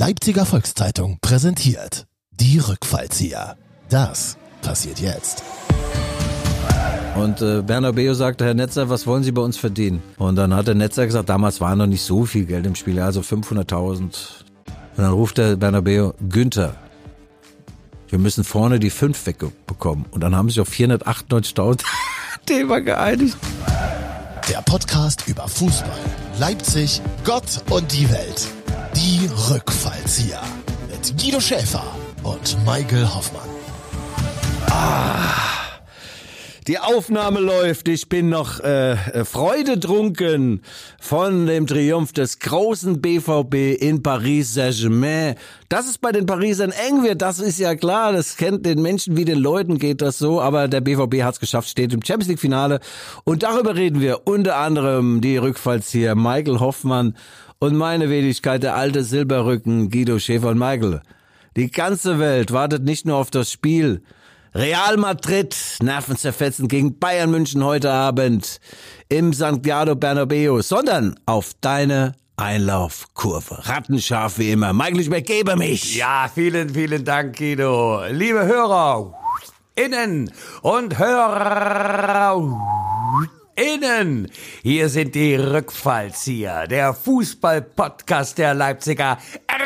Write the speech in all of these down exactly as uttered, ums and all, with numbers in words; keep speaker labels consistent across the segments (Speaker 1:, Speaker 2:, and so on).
Speaker 1: Leipziger Volkszeitung präsentiert die Rückfallzieher. Das passiert jetzt.
Speaker 2: Und äh, Bernabeu sagte, Herr Netzer, was wollen Sie bei uns verdienen? Und dann hat der Netzer gesagt, damals war noch nicht so viel Geld im Spiel, also fünfhunderttausend. Und dann ruft der Bernabeu, Günther, wir müssen vorne die fünf wegbekommen. Und dann haben sie sich auf vierhundertachtundneunzigtausend Thema geeinigt.
Speaker 1: Der Podcast über Fußball, Leipzig, Gott und die Welt. Die Rückfallzieher mit Guido Schäfer und Michael Hoffmann.
Speaker 2: Ah, die Aufnahme läuft. Ich bin noch äh, freudetrunken von dem Triumph des großen B V B in Paris Saint-Germain. Dass es bei den Parisern eng wird, das ist ja klar. Das kennt den Menschen wie den Leuten, geht das so. Aber der B V B hat es geschafft, steht im Champions League Finale. Und darüber reden wir unter anderem die Rückfallzieher Michael Hoffmann und meine Wenigkeit, der alte Silberrücken Guido Schäfer. Und Michael, die ganze Welt wartet nicht nur auf das Spiel Real Madrid, nervenzerfetzend gegen Bayern München heute Abend im Santiago Bernabeu, sondern auf deine Einlaufkurve. Rattenscharf wie immer. Michael, ich übergebe mich.
Speaker 3: Ja, vielen, vielen Dank, Guido. Liebe Hörer, innen und Hörer, innen. Hier sind die Rückfallzieher, der Fußball-Podcast der Leipziger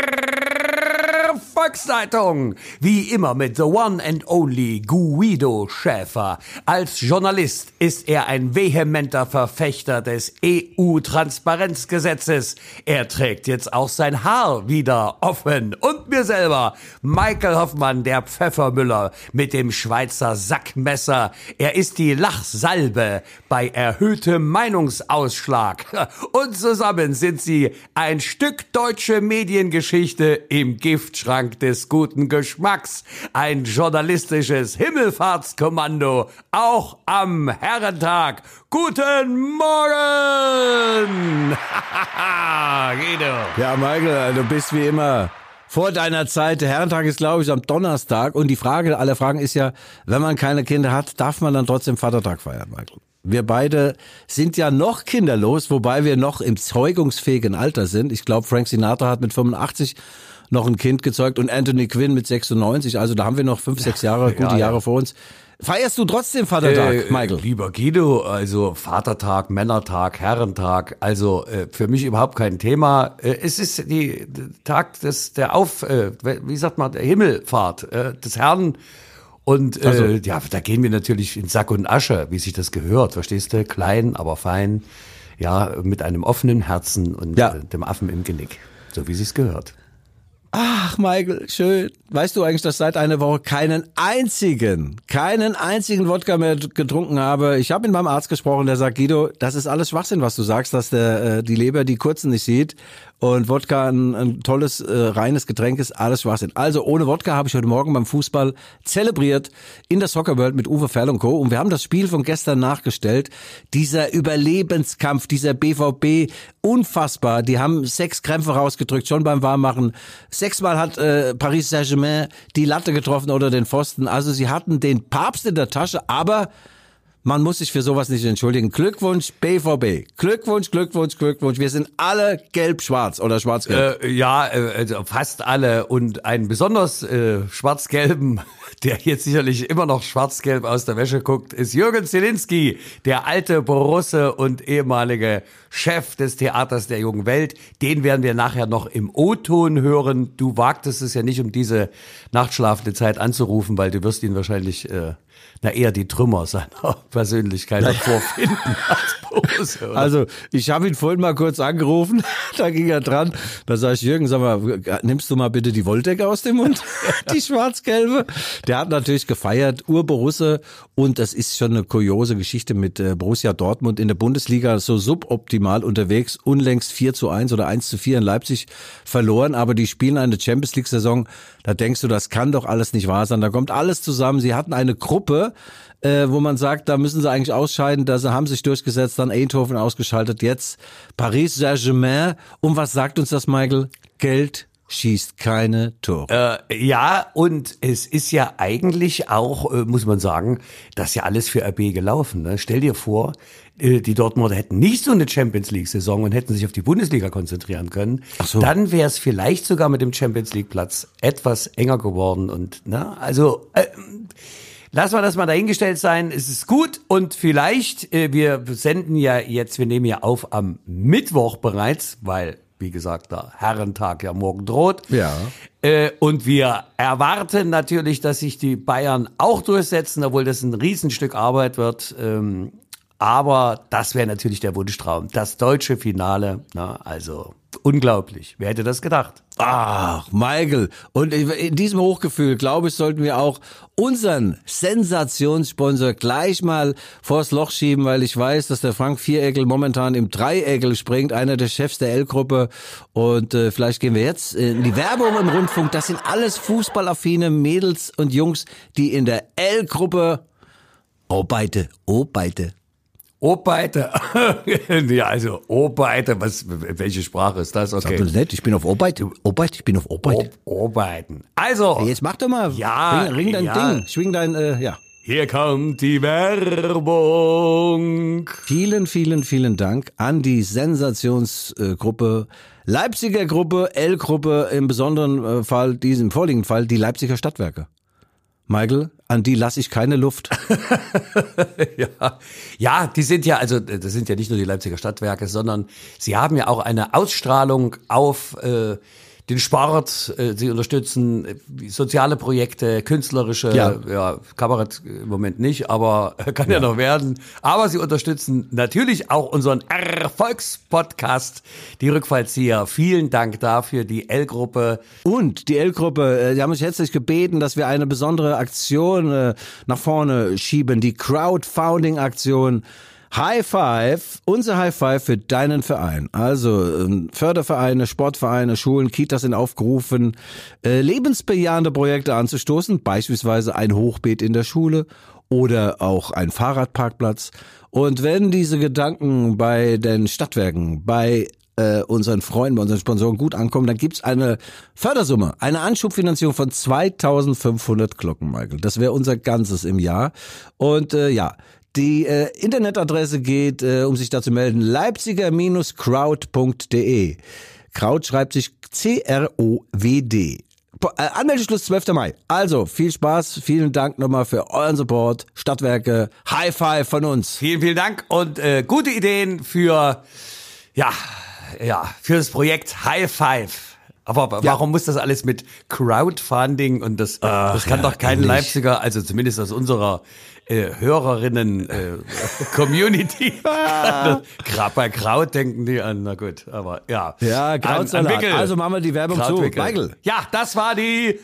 Speaker 3: Volkszeitung. Wie immer mit the one and only Guido Schäfer. Als Journalist ist er ein vehementer Verfechter des E U-Transparenzgesetzes. Er trägt jetzt auch sein Haar wieder offen. Und mir selber, Michael Hoffmann, der Pfeffermüller mit dem Schweizer Sackmesser. Er ist die Lachsalbe bei erhöhtem Meinungsausschlag. Und zusammen sind sie ein Stück deutsche Mediengeschichte im Giftschrank des guten Geschmacks. Ein journalistisches Himmelfahrtskommando, auch am Herrentag. Guten Morgen! Guido.
Speaker 2: Ja, Michael, du bist wie immer vor deiner Zeit. Der Herrentag ist, glaube ich, am Donnerstag. Und die Frage aller Fragen ist ja, wenn man keine Kinder hat, darf man dann trotzdem Vatertag feiern, Michael? Wir beide sind ja noch kinderlos, wobei wir noch im zeugungsfähigen Alter sind. Ich glaube, Frank Sinatra hat mit fünfundachtzig noch ein Kind gezeugt und Anthony Quinn mit sechsundneunzig. Also da haben wir noch fünf, sechs Jahre, gute ja, Jahre ja. vor uns. Feierst du trotzdem Vatertag, äh, Michael?
Speaker 3: Lieber Guido, also Vatertag, Männertag, Herrentag, also äh, für mich überhaupt kein Thema. Äh, es ist die Tag des der Auf, äh, wie sagt man, der Himmelfahrt äh, des Herrn. Und äh, also. ja, da gehen wir natürlich in Sack und Asche, wie sich das gehört, verstehst du? Klein, aber fein, ja, mit einem offenen Herzen und ja. äh, dem Affen im Genick, so wie sich's gehört.
Speaker 2: Ach, Michael, schön. Weißt du eigentlich, dass seit einer Woche keinen einzigen, keinen einzigen Wodka mehr getrunken habe? Ich habe mit meinem Arzt gesprochen, der sagt, Guido, das ist alles Schwachsinn, was du sagst, dass der die Leber die kurzen nicht sieht und Wodka ein, ein tolles, äh, reines Getränk ist, alles Schwachsinn. Also ohne Wodka habe ich heute Morgen beim Fußball zelebriert in der Soccer World mit Uwe Ferl und Co. Und wir haben das Spiel von gestern nachgestellt. Dieser Überlebenskampf, dieser B V B, unfassbar. Die haben sechs Krämpfe rausgedrückt, schon beim Warmmachen. Sechsmal hat äh, Paris Saint-Germain die Latte getroffen oder den Pfosten. Also sie hatten den Papst in der Tasche, aber man muss sich für sowas nicht entschuldigen. Glückwunsch B V B. Glückwunsch, Glückwunsch, Glückwunsch. Wir sind alle gelb-schwarz oder schwarz-gelb.
Speaker 3: Äh, ja, äh, fast alle. Und einen besonders äh, schwarz-gelben, der jetzt sicherlich immer noch schwarz-gelb aus der Wäsche guckt, ist Jürgen Zielinski, der alte Borusse und ehemalige Chef des Theaters der jungen Welt. Den werden wir nachher noch im O-Ton hören. Du wagtest es ja nicht, um diese nachtschlafende Zeit anzurufen, weil du wirst ihn wahrscheinlich äh, na eher die Trümmer seiner Persönlichkeit vorfinden als Borusse, oder?
Speaker 2: Also ich habe ihn vorhin mal kurz angerufen, da ging er dran. Da sag ich, Jürgen, sag mal, nimmst du mal bitte die Wolldecke aus dem Mund, die schwarz-gelbe? Der hat natürlich gefeiert, Ur-Borusse, und das ist schon eine kuriose Geschichte mit äh, Borussia Dortmund in der Bundesliga so suboptimal unterwegs, unlängst vier zu eins oder eins zu vier in Leipzig verloren, aber die spielen eine Champions-League-Saison, da denkst du, das kann doch alles nicht wahr sein, da kommt alles zusammen. Sie hatten eine Gruppe, äh, wo man sagt, da müssen sie eigentlich ausscheiden, da sie haben sich durchgesetzt, dann Eindhoven ausgeschaltet, jetzt Paris Saint-Germain. Und was sagt uns das, Michael? Geld schießt keine Tore.
Speaker 3: Äh, ja, und es ist ja eigentlich auch, äh, muss man sagen, das ist ja alles für R B gelaufen. Ne? Stell dir vor, äh, die Dortmunder hätten nicht so eine Champions-League-Saison und hätten sich auf die Bundesliga konzentrieren können.
Speaker 2: Ach so.
Speaker 3: Dann wäre es vielleicht sogar mit dem Champions-League-Platz etwas enger geworden. Und ne, also äh, lassen wir das mal dahingestellt sein. Es ist gut und vielleicht, äh, wir senden ja jetzt, wir nehmen ja auf am Mittwoch bereits, weil wie gesagt, der Herrentag ja morgen droht.
Speaker 2: Ja.
Speaker 3: Äh, und wir erwarten natürlich, dass sich die Bayern auch durchsetzen, obwohl das ein Riesenstück Arbeit wird. Ähm, aber das wäre natürlich der Wunschtraum. Das deutsche Finale, na, also unglaublich. Wer hätte das gedacht?
Speaker 2: Ach, Michael. Und in diesem Hochgefühl, glaube ich, sollten wir auch unseren Sensationssponsor gleich mal vors Loch schieben, weil ich weiß, dass der Frank Viereckel momentan im Dreieckel springt, einer der Chefs der L-Gruppe. Und äh, vielleicht gehen wir jetzt in die Werbung im Rundfunk. Das sind alles fußballaffine Mädels und Jungs, die in der L-Gruppe arbeiten, arbeiten.
Speaker 3: Obeite. Ja, also Obeite, was, welche Sprache ist das? Okay.
Speaker 2: Sag das nicht, ich bin auf Arbeit, Arbeit, ich bin auf Arbeit.
Speaker 3: Obeiten. Also.
Speaker 2: Hey, jetzt mach doch mal,
Speaker 3: ja,
Speaker 2: ring, ring dein
Speaker 3: ja.
Speaker 2: Ding, schwing dein, äh, ja.
Speaker 3: Hier kommt die Werbung.
Speaker 2: Vielen, vielen, vielen Dank an die Sensationsgruppe, Leipziger Gruppe, L-Gruppe, im besonderen Fall, diesem vorliegenden Fall, die Leipziger Stadtwerke. Michael, an die lasse ich keine Luft.
Speaker 3: ja. ja, die sind ja, also das sind ja nicht nur die Leipziger Stadtwerke, sondern sie haben ja auch eine Ausstrahlung auf äh, den Sport. Äh, sie unterstützen äh, soziale Projekte, künstlerische,
Speaker 2: Ja.
Speaker 3: ja, Kabarett im Moment nicht, aber äh, kann ja. ja noch werden. Aber sie unterstützen natürlich auch unseren Erfolgspodcast, die Rückfallzieher. Vielen Dank dafür, die L-Gruppe.
Speaker 2: Und die L-Gruppe, äh, die haben mich herzlich gebeten, dass wir eine besondere Aktion äh, nach vorne schieben, die Crowdfunding-Aktion. High Five, unser High Five für deinen Verein. Also ähm, Fördervereine, Sportvereine, Schulen, Kitas sind aufgerufen, äh, lebensbejahende Projekte anzustoßen, beispielsweise ein Hochbeet in der Schule oder auch ein Fahrradparkplatz. Und wenn diese Gedanken bei den Stadtwerken, bei äh, unseren Freunden, bei unseren Sponsoren gut ankommen, dann gibt's eine Fördersumme, eine Anschubfinanzierung von zweitausendfünfhundert Glocken, Michael. Das wäre unser Ganzes im Jahr. Und äh, ja, die äh, Internetadresse geht, äh, um sich da zu melden, leipziger Crowd punkt de. Kraut schreibt sich C R O W D. Po- äh, Anmeldeschluss zwölfter Mai. Also, viel Spaß, vielen Dank nochmal für euren Support. Stadtwerke, High Five von uns.
Speaker 3: Vielen, vielen Dank und äh, gute Ideen für, ja, ja, für das Projekt High Five. Aber
Speaker 2: Ja.
Speaker 3: warum muss das alles mit Crowdfunding und das,
Speaker 2: Ach,
Speaker 3: das kann
Speaker 2: ja,
Speaker 3: doch kein
Speaker 2: endlich.
Speaker 3: Leipziger, also zumindest aus unserer äh, Hörerinnen äh, Community. Gerade bei Kraut denken die an, na gut, aber ja.
Speaker 2: Ja,
Speaker 3: An-
Speaker 2: Krautsalat.
Speaker 3: an Wickel.
Speaker 2: Also machen wir die Werbung zu.
Speaker 3: Krautwickel.
Speaker 2: Michael.
Speaker 3: Ja, das war die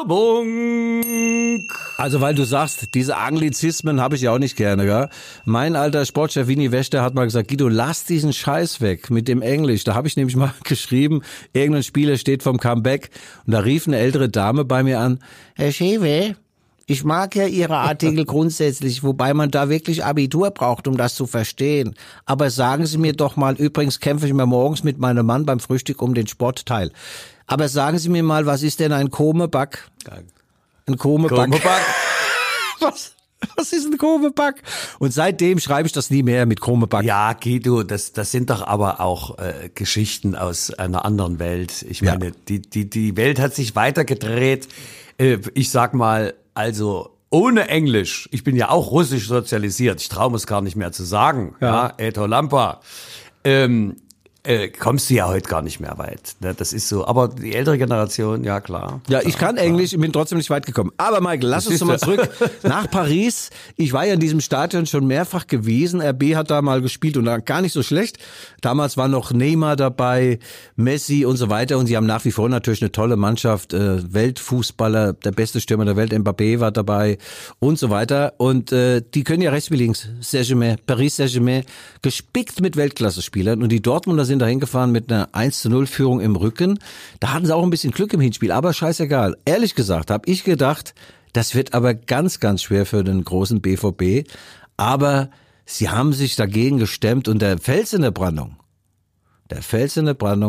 Speaker 3: Werbung.
Speaker 2: Also, weil du sagst, diese Anglizismen habe ich ja auch nicht gerne, gell? Mein alter Sportchef Winnie Wächter hat mal gesagt, Guido, lass diesen Scheiß weg mit dem Englisch. Da habe ich nämlich mal geschrieben, irgendein Spieler steht vom Comeback und da rief eine ältere Dame bei mir an, Herr Schewe, ich mag ja Ihre Artikel grundsätzlich, wobei man da wirklich Abitur braucht, um das zu verstehen. Aber sagen Sie mir doch mal, übrigens kämpfe ich mir morgens mit meinem Mann beim Frühstück um den Sportteil. Aber sagen Sie mir mal, was ist denn ein Komeback? Ein Komeback.
Speaker 3: Komeback.
Speaker 2: Was? Was ist ein Komeback? Und seitdem schreibe ich das nie mehr mit Komeback.
Speaker 3: Ja, Guido, das, das sind doch aber auch äh, Geschichten aus einer anderen Welt. Ich
Speaker 2: Ja.
Speaker 3: meine, die, die, die Welt hat sich weitergedreht. Äh, ich sag mal, also ohne Englisch, ich bin ja auch russisch sozialisiert, ich traue es gar nicht mehr zu sagen, ja, ja Eto Lampa, ähm, äh, kommst du ja heute gar nicht mehr weit. Ne? Das ist so, aber die ältere Generation, ja klar.
Speaker 2: Ja, ich kann Englisch, ich bin trotzdem nicht weit gekommen. Aber Michael, lass uns doch mal zurück nach Paris. Ich war ja in diesem Stadion schon mehrfach gewesen. R B hat da mal gespielt und gar nicht so schlecht. Damals war noch Neymar dabei, Messi und so weiter. Und sie haben nach wie vor natürlich eine tolle Mannschaft. Äh, Weltfußballer, der beste Stürmer der Welt, Mbappé war dabei und so weiter. Und äh, die können ja rechts wie links. Saint-Germain, Paris Saint-Germain, gespickt mit Weltklasse-Spielern. Und die Dortmunder sind dahin gefahren mit einer eins zu null Führung im Rücken. Da hatten sie auch ein bisschen Glück im Hinspiel, aber scheißegal. Ehrlich gesagt habe ich gedacht, das wird aber ganz, ganz schwer für den großen B V B. Aber sie haben sich dagegen gestemmt und der Fels in der Brandung, der Fels in der Brandung,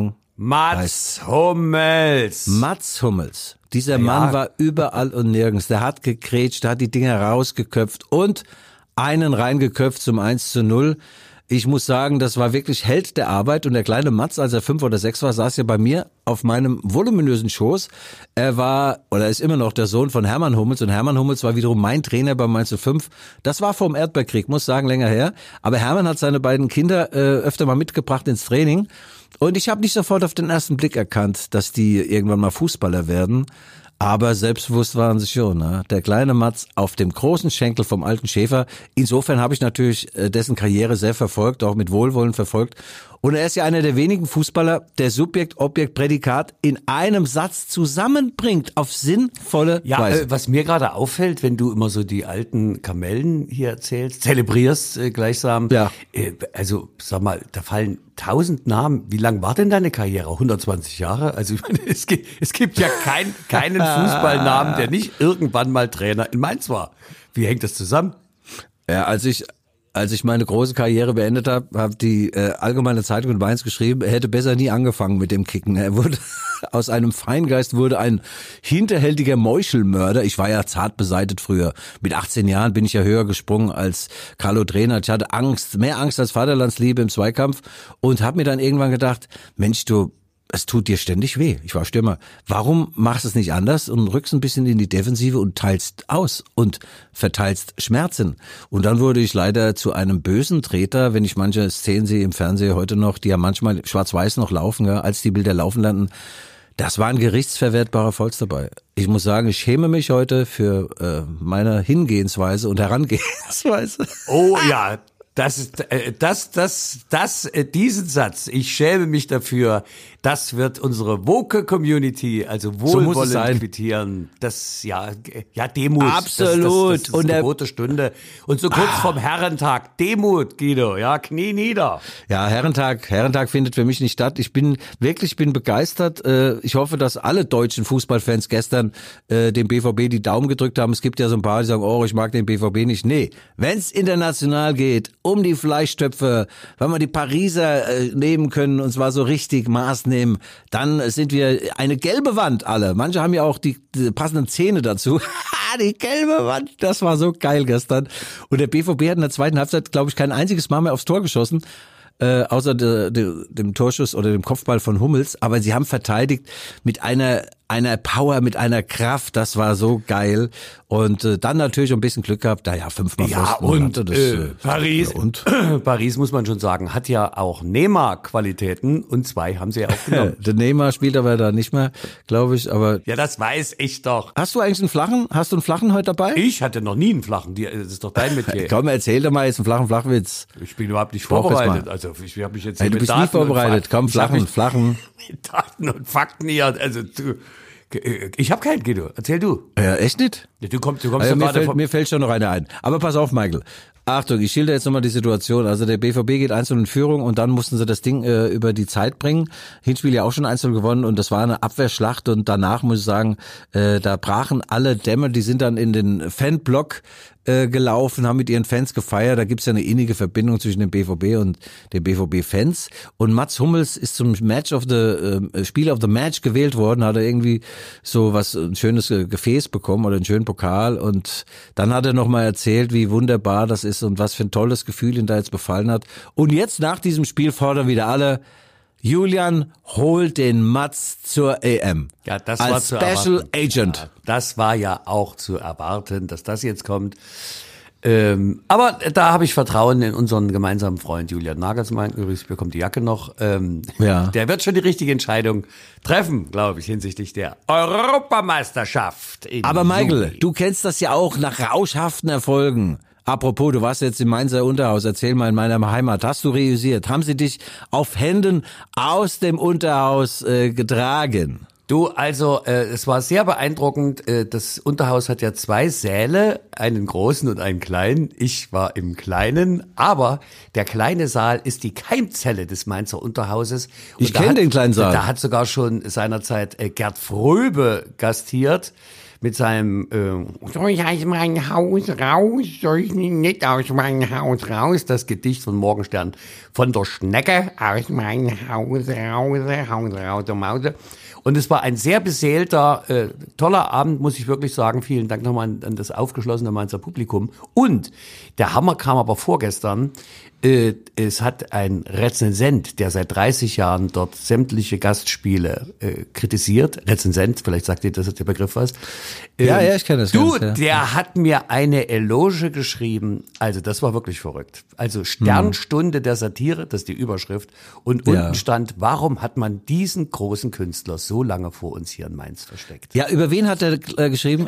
Speaker 3: Mats Hummels.
Speaker 2: Mats Hummels. Dieser
Speaker 3: Ja.
Speaker 2: Mann war überall und nirgends. Der hat gegrätscht, der hat die Dinger rausgeköpft und einen reingeköpft zum eins zu null. Ich muss sagen, das war wirklich Held der Arbeit. Und der kleine Mats, als er fünf oder sechs war, saß ja bei mir auf meinem voluminösen Schoß. Er war, oder ist immer noch der Sohn von Hermann Hummels. Und Hermann Hummels war wiederum mein Trainer bei Mainz null fünf. Das war vor dem Erdbeerkrieg, muss sagen, länger her. Aber Hermann hat seine beiden Kinder äh, öfter mal mitgebracht ins Training. Und ich habe nicht sofort auf den ersten Blick erkannt, dass die irgendwann mal Fußballer werden. Aber selbstbewusst waren sie schon. Ne? Der kleine Mats auf dem großen Schenkel vom alten Schäfer. Insofern habe ich natürlich äh, dessen Karriere sehr verfolgt, auch mit Wohlwollen verfolgt. Und er ist ja einer der wenigen Fußballer, der Subjekt, Objekt, Prädikat in einem Satz zusammenbringt auf sinnvolle
Speaker 3: Ja,
Speaker 2: Weise.
Speaker 3: äh, was mir gerade auffällt, wenn du immer so die alten Kamellen hier erzählst, zelebrierst äh, gleichsam.
Speaker 2: Ja.
Speaker 3: Äh, also, sag mal, da fallen tausend Namen. Wie lang war denn deine Karriere? hundertzwanzig Jahre? Also, ich meine, es gibt, es gibt ja kein, keinen Fußballnamen, der nicht irgendwann mal Trainer in Mainz war. Wie hängt das zusammen?
Speaker 2: Ja, als ich als ich meine große Karriere beendet habe, habe die äh, Allgemeine Zeitung in Mainz geschrieben, er hätte besser nie angefangen mit dem Kicken. Er wurde aus einem Feingeist wurde ein hinterhältiger Meuchelmörder. Ich war ja zart beseitet früher. Mit achtzehn Jahren bin ich ja höher gesprungen als Carlo Trainer. Ich hatte Angst, mehr Angst als Vaterlandsliebe im Zweikampf und habe mir dann irgendwann gedacht, Mensch, du, es tut dir ständig weh. Ich war Stürmer. Warum machst du es nicht anders und rückst ein bisschen in die Defensive und teilst aus und verteilst Schmerzen? Und dann wurde ich leider zu einem bösen Treter, wenn ich manche Szenen sehe im Fernsehen heute noch, die ja manchmal schwarz-weiß noch laufen, ja, als die Bilder laufen landen. Das war ein gerichtsverwertbarer Volz dabei. Ich muss sagen, ich schäme mich heute für äh, meine Hingehensweise und Herangehensweise.
Speaker 3: Oh ja, das ist äh, das das das äh, diesen Satz. Ich schäme mich dafür. Das wird unsere Woke Community also
Speaker 2: So muss es
Speaker 3: wohlwollend
Speaker 2: sein.
Speaker 3: quittieren. Das ja g- ja Demut.
Speaker 2: Absolut.
Speaker 3: Das, das, das ist
Speaker 2: Und der-
Speaker 3: Gebot der Stunde. Und so kurz vorm Herrentag Demut, Guido. Ja, Knie nieder.
Speaker 2: Ja, Herrentag, Herrentag findet für mich nicht statt. Ich bin wirklich, bin begeistert. Äh, Ich hoffe, dass alle deutschen Fußballfans gestern äh, dem B V B die Daumen gedrückt haben. Es gibt ja so ein paar, die sagen, oh, ich mag den B V B nicht. Nee, wenn's international geht, um die Fleischtöpfe, wenn wir die Pariser äh, nehmen können, und zwar so richtig Maß nehmen, dann sind wir eine gelbe Wand alle. Manche haben ja auch die, die passenden Zähne dazu. Die gelbe Wand, das war so geil gestern. Und der B V B hat in der zweiten Halbzeit, glaube ich, kein einziges Mal mehr aufs Tor geschossen. Äh, außer de, de, dem Torschuss oder dem Kopfball von Hummels, aber sie haben verteidigt mit einer einer Power, mit einer Kraft, das war so geil und äh, dann natürlich ein bisschen Glück gehabt, da ja fünfmal
Speaker 3: Ja,
Speaker 2: Pfosten
Speaker 3: und
Speaker 2: hatte das,
Speaker 3: äh,
Speaker 2: äh,
Speaker 3: Paris,
Speaker 2: ja, und
Speaker 3: Paris muss man schon sagen, hat ja auch Neymar-Qualitäten und zwei haben sie ja auch genommen.
Speaker 2: der Neymar spielt aber da nicht mehr, glaube ich, aber
Speaker 3: Ja, das weiß ich doch.
Speaker 2: hast du eigentlich einen flachen, hast du einen flachen heute dabei?
Speaker 3: Ich hatte noch nie einen flachen, die- das ist doch dein Metier.
Speaker 2: Komm, erzähl doch mal jetzt einen flachen Flachwitz.
Speaker 3: Ich bin überhaupt nicht
Speaker 2: brauch jetzt
Speaker 3: vorbereitet.
Speaker 2: mal.
Speaker 3: Also ich habe mich jetzt
Speaker 2: Hey,
Speaker 3: hier
Speaker 2: du
Speaker 3: mit
Speaker 2: bist
Speaker 3: Daten
Speaker 2: nie vorbereitet,
Speaker 3: und
Speaker 2: komm,
Speaker 3: Ich hab
Speaker 2: flachen,
Speaker 3: mich
Speaker 2: flachen.
Speaker 3: mit Daten und Fakten hier. Also du, ich habe keinen, Guido. Erzähl du.
Speaker 2: Ja, echt nicht?
Speaker 3: Ja, Du kommst, du kommst
Speaker 2: Also
Speaker 3: ja
Speaker 2: mir,
Speaker 3: gerade
Speaker 2: fällt,
Speaker 3: vom...
Speaker 2: mir fällt schon noch eine ein. Aber pass auf, Michael. Achtung, ich schilder jetzt nochmal die Situation. Also der B V B geht eins zu null in Führung und dann mussten sie das Ding äh, über die Zeit bringen. Hinspiel ja auch schon eins zu null gewonnen und das war eine Abwehrschlacht und danach muss ich sagen, äh, da brachen alle Dämme, die sind dann in den Fanblock äh, gelaufen, haben mit ihren Fans gefeiert. Da gibt's ja eine innige Verbindung zwischen dem B V B und den B V B-Fans. Und Mats Hummels ist zum Match of the äh, Spieler of the Match gewählt worden, hat er irgendwie so was, ein schönes äh, Gefäß bekommen oder einen schönen Pokal. Und dann hat er nochmal erzählt, wie wunderbar das ist und was für ein tolles Gefühl ihn da jetzt befallen hat. Und jetzt nach diesem Spiel fordern wieder alle, Julian, holt den Mats zur E M.
Speaker 3: Ja, das
Speaker 2: als
Speaker 3: war zu
Speaker 2: Special
Speaker 3: erwarten.
Speaker 2: Agent.
Speaker 3: Ja, das war ja auch zu erwarten, dass das jetzt kommt. Ähm, aber da habe ich Vertrauen in unseren gemeinsamen Freund Julian Nagelsmann. Übrigens bekommt die Jacke noch. Ähm,
Speaker 2: Ja.
Speaker 3: Der wird schon die richtige Entscheidung treffen, glaube ich, hinsichtlich der Europameisterschaft. im
Speaker 2: Aber Michael,
Speaker 3: Juli.
Speaker 2: du kennst das ja auch nach rauschhaften Erfolgen. Apropos, du warst jetzt im Mainzer Unterhaus, erzähl mal in meiner Heimat, hast du realisiert, haben sie dich auf Händen aus dem Unterhaus äh, getragen?
Speaker 3: Du, also äh, es war sehr beeindruckend. Äh, das Unterhaus hat ja zwei Säle, einen großen und einen kleinen. Ich war im kleinen, aber der kleine Saal ist die Keimzelle des Mainzer Unterhauses. Und
Speaker 2: Ich
Speaker 3: da
Speaker 2: kenn
Speaker 3: hat-
Speaker 2: den kleinen Saal.
Speaker 3: Da hat sogar schon seinerzeit äh, Gerd Fröbe gastiert mit seinem äh, soll ich aus meinem Haus raus, soll ich nicht aus meinem Haus raus, das Gedicht von Morgenstern von der Schnecke, aus meinem Haus raus, Haus raus, Mause. Und es war ein sehr beseelter, äh, toller Abend, muss ich wirklich sagen. Vielen Dank nochmal an, an das aufgeschlossene Mainzer Publikum. Und der Hammer kam aber vorgestern. Äh, es hat ein Rezensent, der seit dreißig Jahren dort sämtliche Gastspiele äh, kritisiert. Rezensent, vielleicht sagt ihr das der Begriff was. Ähm,
Speaker 2: Ja, ja, ich kenne das.
Speaker 3: Du,
Speaker 2: ganz, ja.
Speaker 3: der hat mir eine Eloge geschrieben. Also das war wirklich verrückt. Also Sternstunde der Satire, das ist die Überschrift. Und
Speaker 2: Ja.
Speaker 3: unten stand, warum hat man diesen großen Künstler so lange vor uns hier in Mainz versteckt?
Speaker 2: Ja, über wen hat er äh, geschrieben?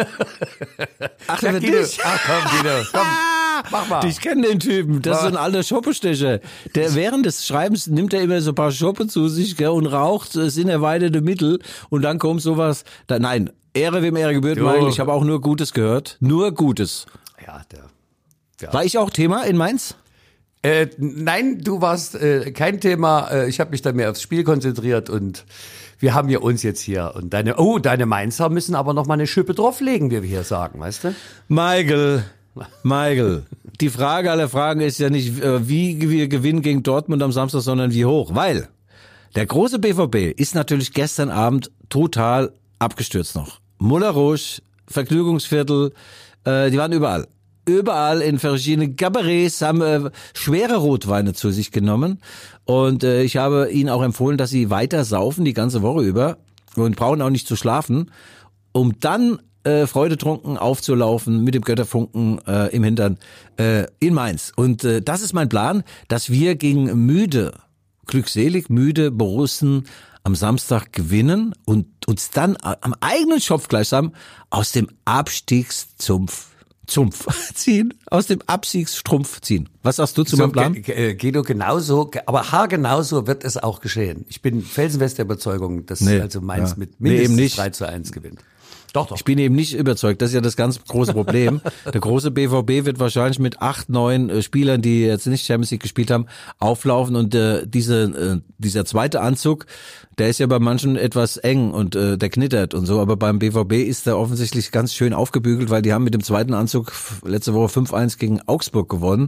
Speaker 2: Ach,
Speaker 3: Ja,
Speaker 2: über
Speaker 3: Guido.
Speaker 2: dich.
Speaker 3: Ach komm, Guido, komm, mach mal.
Speaker 2: Ich kenne den Typen, das ist so ein alter Schoppestecher. Der während des Schreibens nimmt er immer so ein paar Schoppe zu sich, gell, und raucht äh, sinnerweiterte Mittel und dann kommt sowas. Da, nein, Ehre wem Ehre gebührt,
Speaker 3: Jo.
Speaker 2: Michael. Ich habe auch nur Gutes gehört. Nur Gutes.
Speaker 3: Ja, der.
Speaker 2: War ich auch Thema in Mainz?
Speaker 3: Äh, nein, du warst äh, kein Thema. Äh, ich habe mich da mehr aufs Spiel konzentriert und wir haben ja uns jetzt hier und deine, oh, deine Mainzer müssen aber noch mal eine Schippe drauflegen, wie wir hier sagen, weißt du?
Speaker 2: Michael, Michael, die Frage aller Fragen ist ja nicht, äh, wie wir gewinnen gegen Dortmund am Samstag, sondern wie hoch. Weil der große B V B ist natürlich gestern Abend total abgestürzt noch. Moulin-Rouge, Vergnügungsviertel, äh, die waren überall. Überall in verschiedenen Cabarets haben äh, schwere Rotweine zu sich genommen. Und äh, ich habe ihnen auch empfohlen, dass sie weiter saufen die ganze Woche über und brauchen auch nicht zu schlafen, um dann äh, freudetrunken aufzulaufen mit dem Götterfunken äh, im Hintern äh, in Mainz. Und äh, das ist mein Plan, dass wir gegen müde, glückselig müde Borussen am Samstag gewinnen und uns dann am eigenen Schopf gleichsam aus dem Abstiegszumpf Zumpf ziehen, aus dem Abstiegsstrumpf ziehen. Was sagst du zu meinem Plan?
Speaker 3: Ge- Guido, genauso, aber haargenauso wird es auch geschehen. Ich bin felsenfest der Überzeugung, dass
Speaker 2: Nee,
Speaker 3: also Mainz
Speaker 2: ja.
Speaker 3: mit
Speaker 2: Nee,
Speaker 3: mindestens
Speaker 2: eben nicht.
Speaker 3: drei zu eins gewinnt. Doch, doch.
Speaker 2: Ich bin eben nicht überzeugt. Das ist ja das ganz große Problem. Der große B V B wird wahrscheinlich mit acht, neun äh, Spielern, die jetzt nicht Champions League gespielt haben, auflaufen. Und äh, diese, äh, dieser zweite Anzug, der ist ja bei manchen etwas eng und äh, der knittert und so. Aber beim B V B ist der offensichtlich ganz schön aufgebügelt, weil die haben mit dem zweiten Anzug letzte Woche fünf eins gegen Augsburg gewonnen.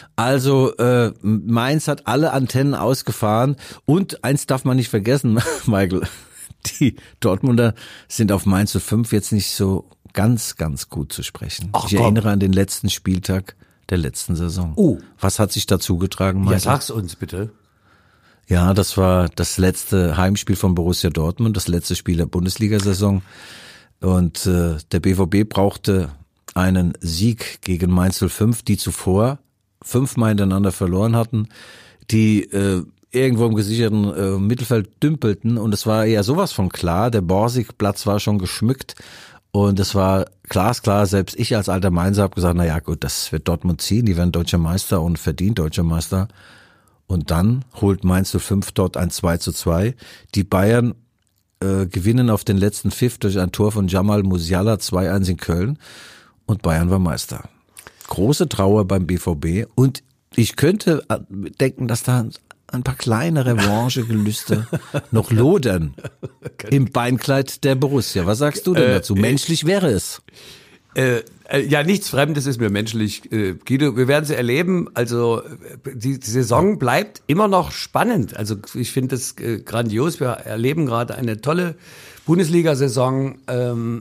Speaker 2: Also äh, Mainz hat alle Antennen ausgefahren. Und eins darf man nicht vergessen, Michael. Die Dortmunder sind auf Mainz null fünf jetzt nicht so ganz, ganz gut zu sprechen.
Speaker 3: Ach,
Speaker 2: ich
Speaker 3: komm.
Speaker 2: erinnere an den letzten Spieltag der letzten Saison.
Speaker 3: Oh.
Speaker 2: Was hat sich dazu getragen,
Speaker 3: Ja,
Speaker 2: Michael?
Speaker 3: sag's uns bitte.
Speaker 2: Ja, das war das letzte Heimspiel von Borussia Dortmund, das letzte Spiel der Bundesliga-Saison. Und äh, der B V B brauchte einen Sieg gegen Mainz null fünf, die zuvor fünfmal hintereinander verloren hatten, die äh, irgendwo im gesicherten äh, Mittelfeld dümpelten. Und es war ja sowas von klar, der Borsig-Platz war schon geschmückt. Und es war glasklar, selbst ich als alter Mainzer habe gesagt, na ja gut, das wird Dortmund ziehen, die werden deutscher Meister und verdient deutscher Meister. Und dann holt Mainz null fünf dort ein zwei zu zwei. Die Bayern äh, gewinnen auf den letzten Pfiff durch ein Tor von Jamal Musiala zwei eins in Köln. Und Bayern war Meister. Große Trauer beim B V B. Und ich könnte denken, dass da ein paar kleine Revanchegelüste noch lodern im Beinkleid der Borussia. Was sagst du denn
Speaker 3: Äh,
Speaker 2: dazu? Menschlich wäre es.
Speaker 3: Äh, äh, ja, nichts Fremdes ist mir menschlich. Äh, Guido, wir werden sie erleben. Also äh, die, die Saison bleibt immer noch spannend. Also ich finde das äh, grandios. Wir erleben gerade eine tolle Bundesliga-Saison. Ähm,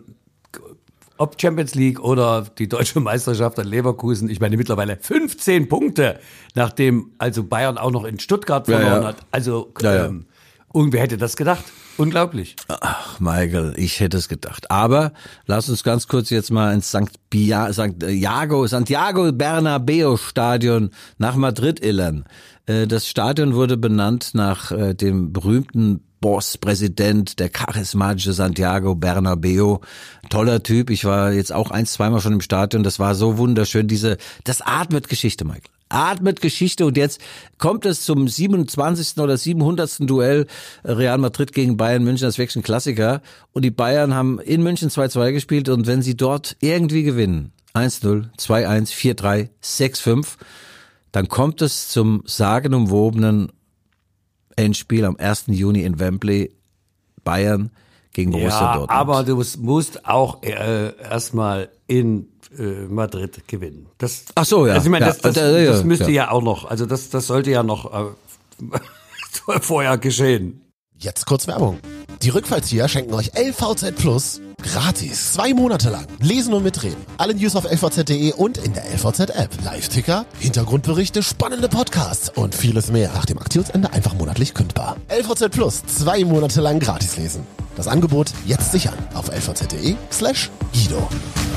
Speaker 3: ob Champions League oder die deutsche Meisterschaft an Leverkusen. Ich meine mittlerweile fünfzehn Punkte, nachdem also Bayern auch noch in Stuttgart verloren
Speaker 2: Ja, ja.
Speaker 3: hat. Also
Speaker 2: Ja, ja.
Speaker 3: ähm, und wer hätte das gedacht? Unglaublich.
Speaker 2: Ach, Michael, ich hätte es gedacht. Aber lass uns ganz kurz jetzt mal ins Sankt Bia, Sankt Jago, Santiago Bernabeo Stadion nach Madrid illern. Äh, Das Stadion wurde benannt nach äh, dem berühmten Boss, Präsident, der charismatische Santiago Bernabeo. Toller Typ. Ich war jetzt auch ein, zweimal schon im Stadion. Das war so wunderschön. Diese, das atmet Geschichte, Michael. Atmet Geschichte. Und jetzt kommt es zum siebenundzwanzigsten oder siebenhundertsten Duell Real Madrid gegen Bayern München. Das ist wirklich ein Klassiker. Und die Bayern haben in München zwei zwei gespielt. Und wenn sie dort irgendwie gewinnen, eins null, zwei eins, vier drei, sechs fünf, dann kommt es zum sagenumwobenen Endspiel am ersten Juni in Wembley, Bayern gegen Borussia
Speaker 3: ja,
Speaker 2: Dortmund.
Speaker 3: Aber du musst auch äh, erstmal in äh, Madrid gewinnen. Das,
Speaker 2: Ach so, ja.
Speaker 3: Also ich meine, das,
Speaker 2: ja,
Speaker 3: das,
Speaker 2: ja, ja,
Speaker 3: das müsste ja.
Speaker 2: ja
Speaker 3: auch noch, also das, das sollte ja noch äh, vorher geschehen.
Speaker 1: Jetzt kurz Werbung. Die Rückfallzieher schenken euch L V Z Plus gratis. Zwei Monate lang. Lesen und mitreden. Alle News auf L V Z punkt de und in der L V Z-App. Live-Ticker, Hintergrundberichte, spannende Podcasts und vieles mehr. Nach dem Aktionsende einfach monatlich kündbar. L V Z Plus. Zwei Monate lang gratis lesen. Das Angebot jetzt sichern auf lvz.de slash Guido.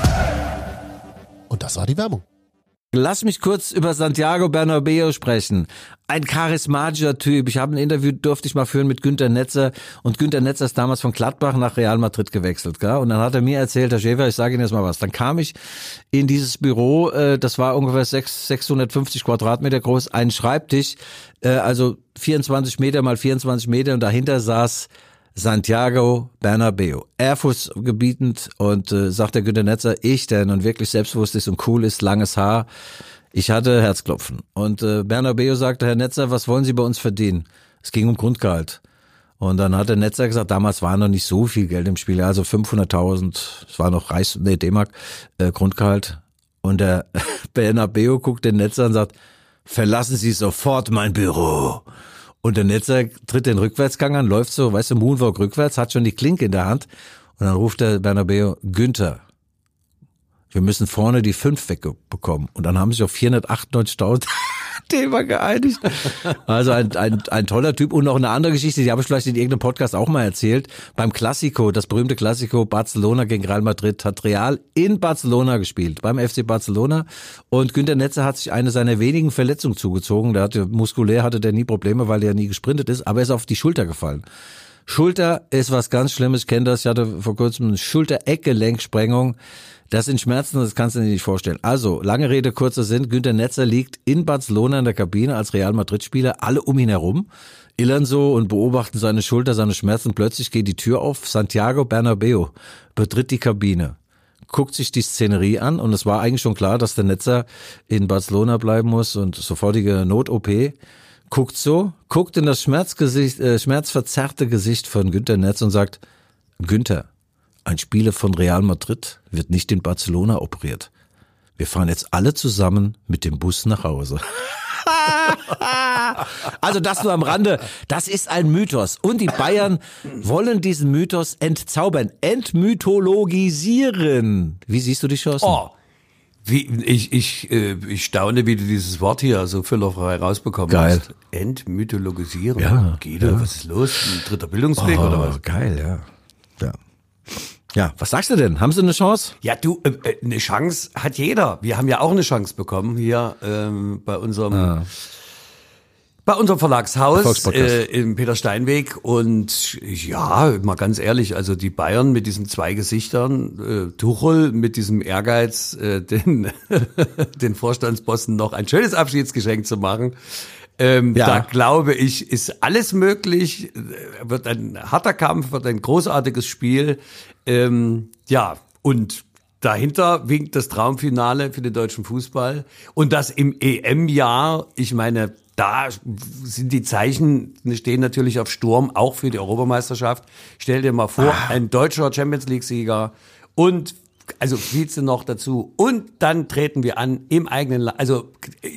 Speaker 1: Und das war die Werbung.
Speaker 2: Lass mich kurz über Santiago Bernabéu sprechen. Ein charismatischer Typ. Ich habe ein Interview, durfte ich mal führen mit Günter Netzer. Und Günter Netzer ist damals von Gladbach nach Real Madrid gewechselt. Gell? Und dann hat er mir erzählt, Herr Schäfer, ich sage Ihnen jetzt mal was. Dann kam ich in dieses Büro, äh, das war ungefähr sechshundertfünfzig Quadratmeter groß, ein Schreibtisch, äh, also vierundzwanzig Meter mal vierundzwanzig Meter. Und dahinter saß Santiago Bernabéu, ehrfurchtsgebietend, und äh, sagt der Günter Netzer, ich, der nun wirklich selbstbewusst ist und cool ist, langes Haar, ich hatte Herzklopfen. Und äh, Bernabéu sagte, Herr Netzer, was wollen Sie bei uns verdienen? Es ging um Grundgehalt. Und dann hat der Netzer gesagt, damals war noch nicht so viel Geld im Spiel, also fünfhunderttausend, es war noch Reichs, nee, D-Mark, äh, Grundgehalt. Und der Bernabéu guckt den Netzer und sagt, verlassen Sie sofort mein Büro. Und der Netzer tritt den Rückwärtsgang an, läuft so, weißt du, Moonwalk rückwärts, hat schon die Klinke in der Hand. Und dann ruft der Bernabéu, Günther, wir müssen vorne die fünf wegbekommen. Und dann haben sich auf vierhundertachtundneunzigtausend Thema geeinigt. Also ein, ein, ein toller Typ. Und noch eine andere Geschichte, die habe ich vielleicht in irgendeinem Podcast auch mal erzählt. Beim Clasico, das berühmte Clasico Barcelona gegen Real Madrid, hat Real in Barcelona gespielt, beim F C Barcelona. Und Günter Netzer hat sich eine seiner wenigen Verletzungen zugezogen. Der hatte, muskulär hatte der nie Probleme, weil der nie gesprintet ist, aber er ist auf die Schulter gefallen. Schulter ist was ganz Schlimmes, ich kenne das, ich hatte vor kurzem eine Schulter-Eckgelenksprengung. Das sind Schmerzen, das kannst du dir nicht vorstellen. Also, lange Rede, kurzer Sinn, Günter Netzer liegt in Barcelona in der Kabine als Real Madrid-Spieler, alle um ihn herum, illern so und beobachten seine Schulter, seine Schmerzen. Plötzlich geht die Tür auf, Santiago Bernabéu betritt die Kabine, guckt sich die Szenerie an, und es war eigentlich schon klar, dass der Netzer in Barcelona bleiben muss, und sofortige Not-O P. Guckt so, guckt in das Schmerzgesicht, äh, schmerzverzerrte Gesicht von Günter Netzer und sagt, Günther, ein Spieler von Real Madrid wird nicht in Barcelona operiert. Wir fahren jetzt alle zusammen mit dem Bus nach Hause. Also das nur am Rande, das ist ein Mythos. Und die Bayern wollen diesen Mythos entzaubern, entmythologisieren. Wie siehst du die Chancen?
Speaker 3: Oh. Wie, ich, ich, äh, ich staune, wie du dieses Wort hier so füllerfrei rausbekommen
Speaker 2: Geil.
Speaker 3: hast. Entmythologisieren.
Speaker 2: Ja,
Speaker 3: Guido,
Speaker 2: ja.
Speaker 3: was ist los? Ein dritter Bildungsweg
Speaker 2: oh,
Speaker 3: oder was?
Speaker 2: Geil, ja. ja. Ja, was sagst du denn? Haben sie eine Chance?
Speaker 3: Ja, du, äh, eine Chance hat jeder. Wir haben ja auch eine Chance bekommen hier ähm, bei unserem ah. bei unserem Verlagshaus äh, im Peter Steinweg. Und ja, mal ganz ehrlich, also die Bayern mit diesen zwei Gesichtern, äh, Tuchel mit diesem Ehrgeiz, äh, den, den Vorstandsbossen noch ein schönes Abschiedsgeschenk zu machen. Ähm, ja. Da glaube ich, ist alles möglich, wird ein harter Kampf, wird ein großartiges Spiel. Ähm, ja, und dahinter winkt das Traumfinale für den deutschen Fußball. Und das im E M-Jahr, ich meine, da sind die Zeichen, stehen natürlich auf Sturm, auch für die Europameisterschaft. Stell dir mal vor, ah. ein deutscher Champions-League-Sieger und also Vize noch dazu, und dann treten wir an im eigenen Land. Also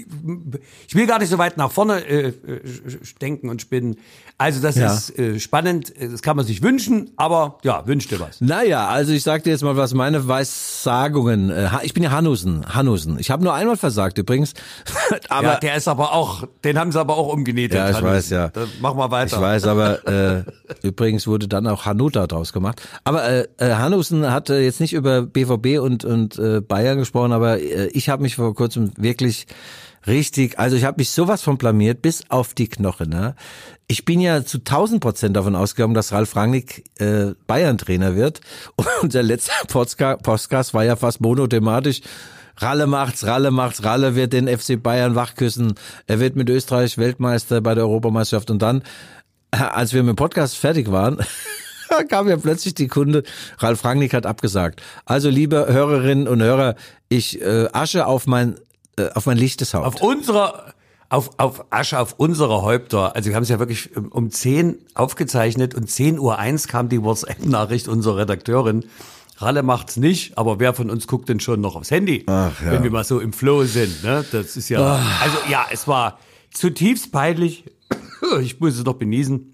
Speaker 3: ich will gar nicht so weit nach vorne äh, denken und spinnen. Also das ja. ist äh, spannend, das kann man sich wünschen, aber ja, wünsch dir was.
Speaker 2: Naja, also ich sag dir jetzt mal was, meine Weissagungen, äh, ich bin ja Hanusen, Hanusen. Ich habe nur einmal versagt übrigens. aber
Speaker 3: ja, der ist aber auch, den haben sie aber auch umgenietet.
Speaker 2: Ja, ich
Speaker 3: Hanusen.
Speaker 2: weiß, ja.
Speaker 3: Dann mach mal weiter.
Speaker 2: Ich weiß, aber äh, übrigens wurde dann auch Hanuta draus gemacht. Aber äh, Hanusen hat äh, jetzt nicht über B V B und und äh, Bayern gesprochen, aber äh, ich habe mich vor kurzem wirklich richtig, also ich habe mich sowas von blamiert, bis auf die Knochen. Ne? Ich bin ja zu tausend Prozent davon ausgegangen, dass Ralf Rangnick äh, Bayern-Trainer wird. Und der letzte Podcast war ja fast monothematisch. Ralle macht's, Ralle macht's, Ralle wird den F C Bayern wachküssen. Er wird mit Österreich Weltmeister bei der Europameisterschaft. Und dann, als wir mit dem Podcast fertig waren, kam ja plötzlich die Kunde, Ralf Rangnick hat abgesagt. Also liebe Hörerinnen und Hörer, ich äh, asche auf mein äh, auf mein lichtes Haupt.
Speaker 3: Auf unserer auf, auf Asche auf unsere Häupter. Also wir haben es ja wirklich um zehn aufgezeichnet und zehn Uhr eins kam die WhatsApp-Nachricht unserer Redakteurin. Ralle macht's nicht, aber wer von uns guckt denn schon noch aufs Handy,
Speaker 2: Ach, ja.
Speaker 3: wenn wir mal so im Flow sind, ne? Das ist ja,
Speaker 2: Ach.
Speaker 3: also ja, es war zutiefst peinlich. Ich muss es doch benießen.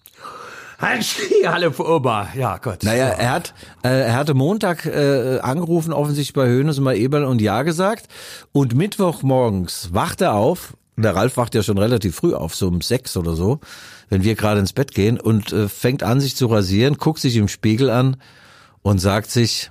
Speaker 3: Halle für Ober. Ja, Gott.
Speaker 2: Naja, er hat, äh, er hatte Montag äh, angerufen, offensichtlich bei Hoeneß und bei Eberl und Ja gesagt. Und Mittwochmorgens wacht er auf. Der Ralf wacht ja schon relativ früh auf, so um sechs oder so, wenn wir gerade ins Bett gehen und äh, fängt an, sich zu rasieren, guckt sich im Spiegel an und sagt sich,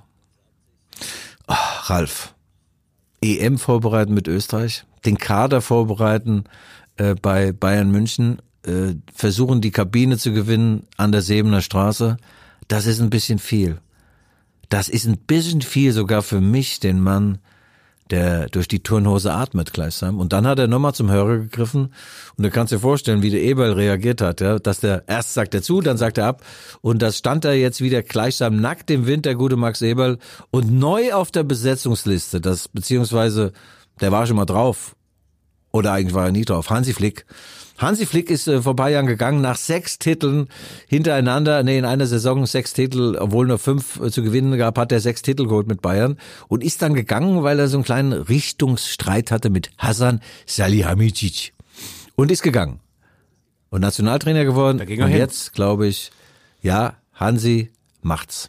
Speaker 2: oh, Ralf, E M vorbereiten mit Österreich, den Kader vorbereiten äh, bei Bayern München, äh, versuchen die Kabine zu gewinnen an der Sebener Straße, das ist ein bisschen viel. Das ist ein bisschen viel sogar für mich, den Mann, der durch die Turnhose atmet gleichsam. Und dann hat er nochmal zum Hörer gegriffen und du kannst dir vorstellen, wie der Eberl reagiert hat, ja, dass der, erst sagt er zu, dann sagt er ab und das stand er jetzt wieder gleichsam nackt im Wind, der gute Max Eberl und neu auf der Besetzungsliste, das, beziehungsweise, der war schon mal drauf oder eigentlich war er nie drauf, Hansi Flick. Hansi Flick ist äh, vor ein paar Jahren gegangen, nach sechs Titeln hintereinander, nee, in einer Saison sechs Titel, obwohl nur fünf äh, zu gewinnen gab, hat er sechs Titel geholt mit Bayern und ist dann gegangen, weil er so einen kleinen Richtungsstreit hatte mit Hasan Salihamidzic und ist gegangen und Nationaltrainer geworden und
Speaker 3: hin.
Speaker 2: Jetzt glaube ich, ja, Hansi macht's.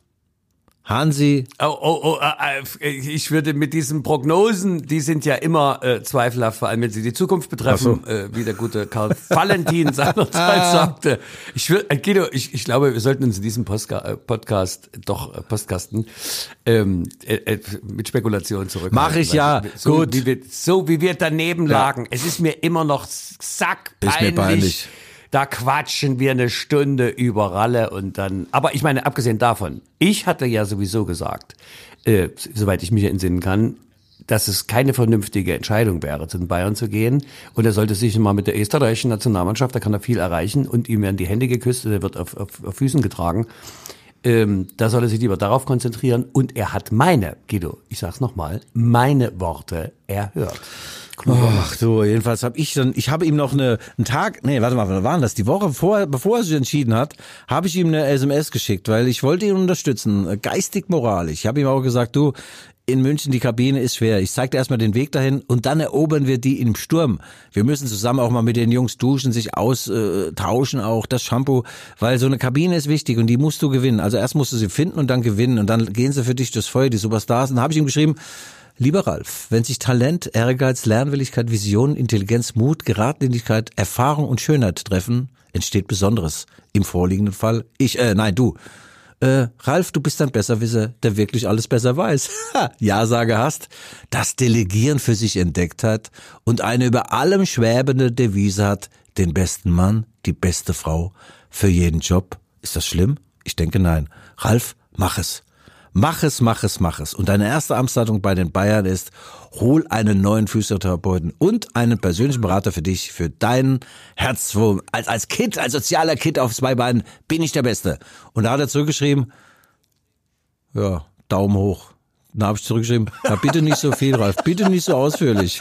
Speaker 2: Hansi.
Speaker 3: Oh, oh, oh, äh, ich würde mit diesen Prognosen, die sind ja immer äh, zweifelhaft, vor allem wenn sie die Zukunft betreffen,
Speaker 2: so.
Speaker 3: äh, wie der gute Karl Valentin seinerzeit sagte. Ich würde, äh, Guido, ich, ich glaube, wir sollten uns in diesem Postka- äh, Podcast, doch, äh, Postkasten, ähm, äh, äh, mit Spekulation zurückhalten.
Speaker 2: Mach ich ja,
Speaker 3: so,
Speaker 2: gut.
Speaker 3: Wie wir, so wie wir daneben
Speaker 2: Ja.
Speaker 3: lagen. Es ist mir immer noch sackpeinlich.
Speaker 2: Ist mir peinlich.
Speaker 3: Da quatschen wir eine Stunde über Ralle und dann, aber ich meine, abgesehen davon, ich hatte ja sowieso gesagt, äh, soweit ich mich entsinnen kann, dass es keine vernünftige Entscheidung wäre, zu den Bayern zu gehen und er sollte sich mal mit der österreichischen Nationalmannschaft, da kann er viel erreichen und ihm werden die Hände geküsst und er wird auf, auf, auf Füßen getragen. Ähm, da soll er sich lieber darauf konzentrieren und er hat meine, Guido, ich sag's nochmal, meine Worte erhört.
Speaker 2: Ach du, jedenfalls habe ich dann, ich habe ihm noch eine, einen Tag, nee, warte mal, wann war das? Die Woche vor, bevor er sich entschieden hat, habe ich ihm eine S M S geschickt, weil ich wollte ihn unterstützen, geistig, moralisch. Ich habe ihm auch gesagt, du, in München, die Kabine ist schwer. Ich zeig dir erstmal den Weg dahin und dann erobern wir die im Sturm. Wir müssen zusammen auch mal mit den Jungs duschen, sich austauschen auch, das Shampoo, weil so eine Kabine ist wichtig und die musst du gewinnen. Also erst musst du sie finden und dann gewinnen und dann gehen sie für dich durchs Feuer, die Superstars. Und dann habe ich ihm geschrieben, lieber Ralf, wenn sich Talent, Ehrgeiz, Lernwilligkeit, Vision, Intelligenz, Mut, Geradlinigkeit, Erfahrung und Schönheit treffen, entsteht Besonderes. Im vorliegenden Fall ich, äh, nein, du. Äh, Ralf, du bist ein Besserwisser, der wirklich alles besser weiß. Ja-Sage hast, das Delegieren für sich entdeckt hat und eine über allem schwebende Devise hat, den besten Mann, die beste Frau für jeden Job. Ist das schlimm? Ich denke nein. Ralf, mach es. Mach es, mach es, mach es. Und deine erste Amtsleitung bei den Bayern ist, hol einen neuen Physiotherapeuten und einen persönlichen Berater für dich, für deinen Herzwurm. Als, als Kind, als sozialer Kind auf zwei Beinen bin ich der Beste. Und da hat er zurückgeschrieben, ja, Daumen hoch. Da habe ich zurückgeschrieben, ja, bitte nicht so viel, Ralf, bitte nicht so ausführlich.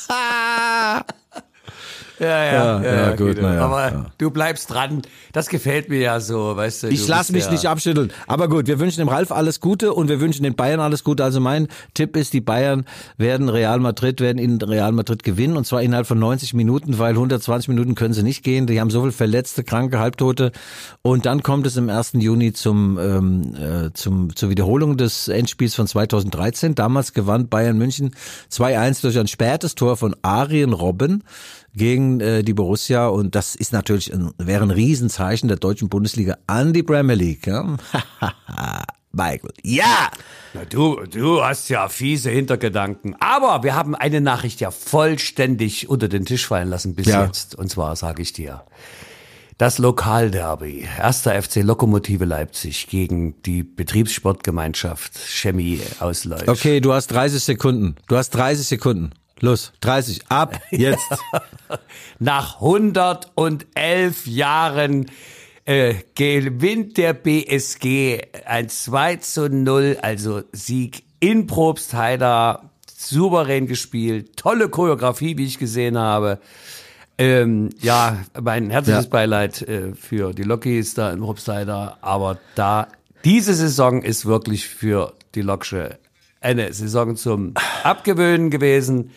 Speaker 3: Ja, ja,
Speaker 2: Ja,
Speaker 3: ja,
Speaker 2: ja, gut,
Speaker 3: Guido.
Speaker 2: na ja,
Speaker 3: aber
Speaker 2: ja.
Speaker 3: du bleibst dran. Das gefällt mir ja so, weißt du.
Speaker 2: Ich
Speaker 3: du
Speaker 2: lass
Speaker 3: bist
Speaker 2: mich
Speaker 3: ja
Speaker 2: nicht abschütteln. Aber gut, wir wünschen dem Ralf alles Gute und wir wünschen den Bayern alles Gute. Also mein Tipp ist, die Bayern werden Real Madrid, werden in Real Madrid gewinnen und zwar innerhalb von neunzig Minuten, weil hundertzwanzig Minuten können sie nicht gehen. Die haben so viel Verletzte, Kranke, Halbtote. Und dann kommt es im ersten Juni zum, ähm, äh, zum, zur Wiederholung des Endspiels von zweitausenddreizehn. Damals gewann Bayern München zwei eins durch ein spätes Tor von Arjen Robben gegen äh, die Borussia und das ist natürlich ein, wäre ein Riesenzeichen der deutschen Bundesliga an die Premier League. Ja? Michael, ja!
Speaker 3: Na, du, du hast ja fiese Hintergedanken. Aber wir haben eine Nachricht ja vollständig unter den Tisch fallen lassen bis
Speaker 2: Ja.
Speaker 3: jetzt. Und zwar sage ich dir, das Lokalderby, erster F C Lokomotive Leipzig gegen die Betriebssportgemeinschaft Chemie aus Leusch.
Speaker 2: Okay, du hast dreißig Sekunden. Du hast dreißig Sekunden. Los, dreißig, ab, jetzt.
Speaker 3: Nach hundertelf Jahren äh, gewinnt der B S G ein zwei zu null, also Sieg in Probstheida, souverän gespielt, tolle Choreografie, wie ich gesehen habe. Ähm, ja, mein herzliches
Speaker 2: Ja.
Speaker 3: Beileid äh, für die Lokis da in Ruppsleider, aber da diese Saison ist wirklich für die Loksche eine Saison zum Abgewöhnen gewesen,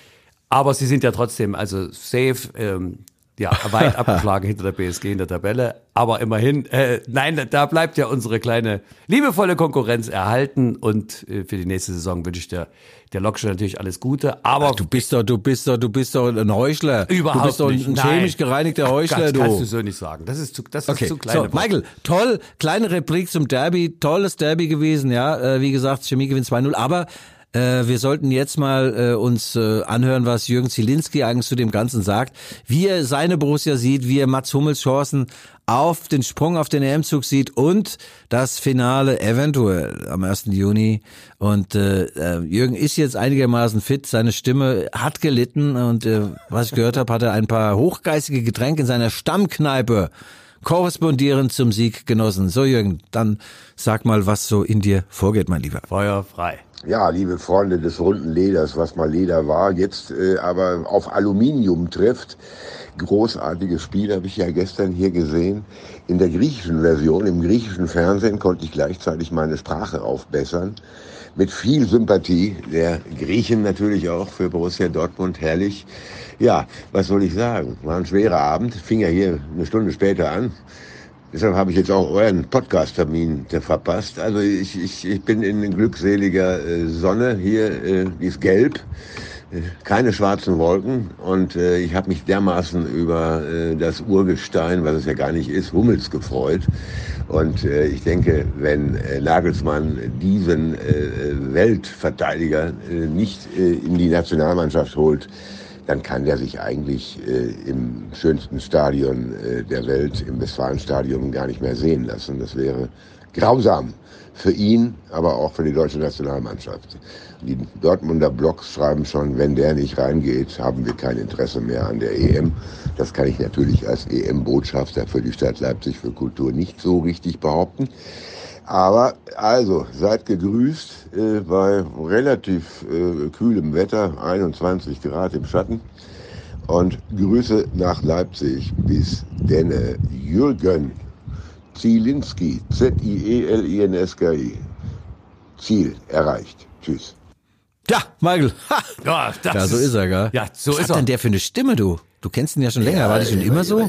Speaker 3: aber sie sind ja trotzdem also safe, ähm, ja, weit abgeschlagen hinter der B S G in der Tabelle, aber immerhin, äh, nein, da bleibt ja unsere kleine liebevolle Konkurrenz erhalten und äh, für die nächste Saison wünsche ich der der Loksche natürlich alles Gute, aber
Speaker 2: Ach, du bist doch, du bist doch, du bist doch ein Heuchler.
Speaker 3: Überhaupt
Speaker 2: du bist doch
Speaker 3: nicht.
Speaker 2: ein
Speaker 3: Nein.
Speaker 2: chemisch gereinigter Heuchler,
Speaker 3: das
Speaker 2: du.
Speaker 3: kannst du so nicht sagen. Das ist zu, das
Speaker 2: Okay,
Speaker 3: ist zu klein.
Speaker 2: so, Michael, toll, kleine Replik zum Derby, tolles Derby gewesen, ja, äh, wie gesagt, Chemie gewinnt zwei null, aber äh, wir sollten jetzt mal äh, uns äh, anhören, was Jürgen Zielinski eigentlich zu dem Ganzen sagt, wie er seine Borussia sieht, wie er Mats Hummels Chancen auf den Sprung auf den E M-Zug sieht und das Finale eventuell am ersten Juni. Und äh, Jürgen ist jetzt einigermaßen fit, seine Stimme hat gelitten und äh, was ich gehört habe, hat er ein paar hochgeistige Getränke in seiner Stammkneipe korrespondierend zum Sieg genossen. So Jürgen, dann sag mal, was so in dir vorgeht, mein Lieber.
Speaker 3: Feuer frei.
Speaker 4: Ja, liebe Freunde des runden Leders, was mal Leder war, jetzt äh, aber auf Aluminium trifft. Großartiges Spiel habe ich ja gestern hier gesehen. In der griechischen Version, im griechischen Fernsehen, konnte ich gleichzeitig meine Sprache aufbessern. Mit viel Sympathie der Griechen natürlich auch für Borussia Dortmund, herrlich. Ja, was soll ich sagen? War ein schwerer Abend, fing ja hier eine Stunde später an. Deshalb habe ich jetzt auch euren Podcast-Termin verpasst. Also ich, ich, ich bin in glückseliger äh, Sonne hier, äh, die ist gelb, äh, keine schwarzen Wolken und äh, ich habe mich dermaßen über äh, das Urgestein, was es ja gar nicht ist, Hummels gefreut. Und äh, ich denke, wenn äh, Nagelsmann diesen äh, Weltverteidiger äh, nicht äh, in die Nationalmannschaft holt, dann kann der sich eigentlich äh, im schönsten Stadion äh, der Welt, im Westfalenstadion, gar nicht mehr sehen lassen. Das wäre grausam für ihn, aber auch für die deutsche Nationalmannschaft. Die Dortmunder Blogs schreiben schon, wenn der nicht reingeht, haben wir kein Interesse mehr an der E M. Das kann ich natürlich als E M-Botschafter für die Stadt Leipzig für Kultur nicht so richtig behaupten. Aber also, seid gegrüßt äh, bei relativ äh, kühlem Wetter, einundzwanzig Grad im Schatten. Und Grüße nach Leipzig. Bis denne. Jürgen Zielinski, Z I E L I N S K I. Ziel erreicht. Tschüss.
Speaker 2: Ja, Michael. Ha.
Speaker 3: Ja, das
Speaker 2: Ja, so ist er, gell?
Speaker 3: Ja, so
Speaker 2: Was
Speaker 3: ist
Speaker 2: hat
Speaker 3: er.
Speaker 2: denn der für eine Stimme, du? Du kennst ihn ja schon länger, war das schon immer so?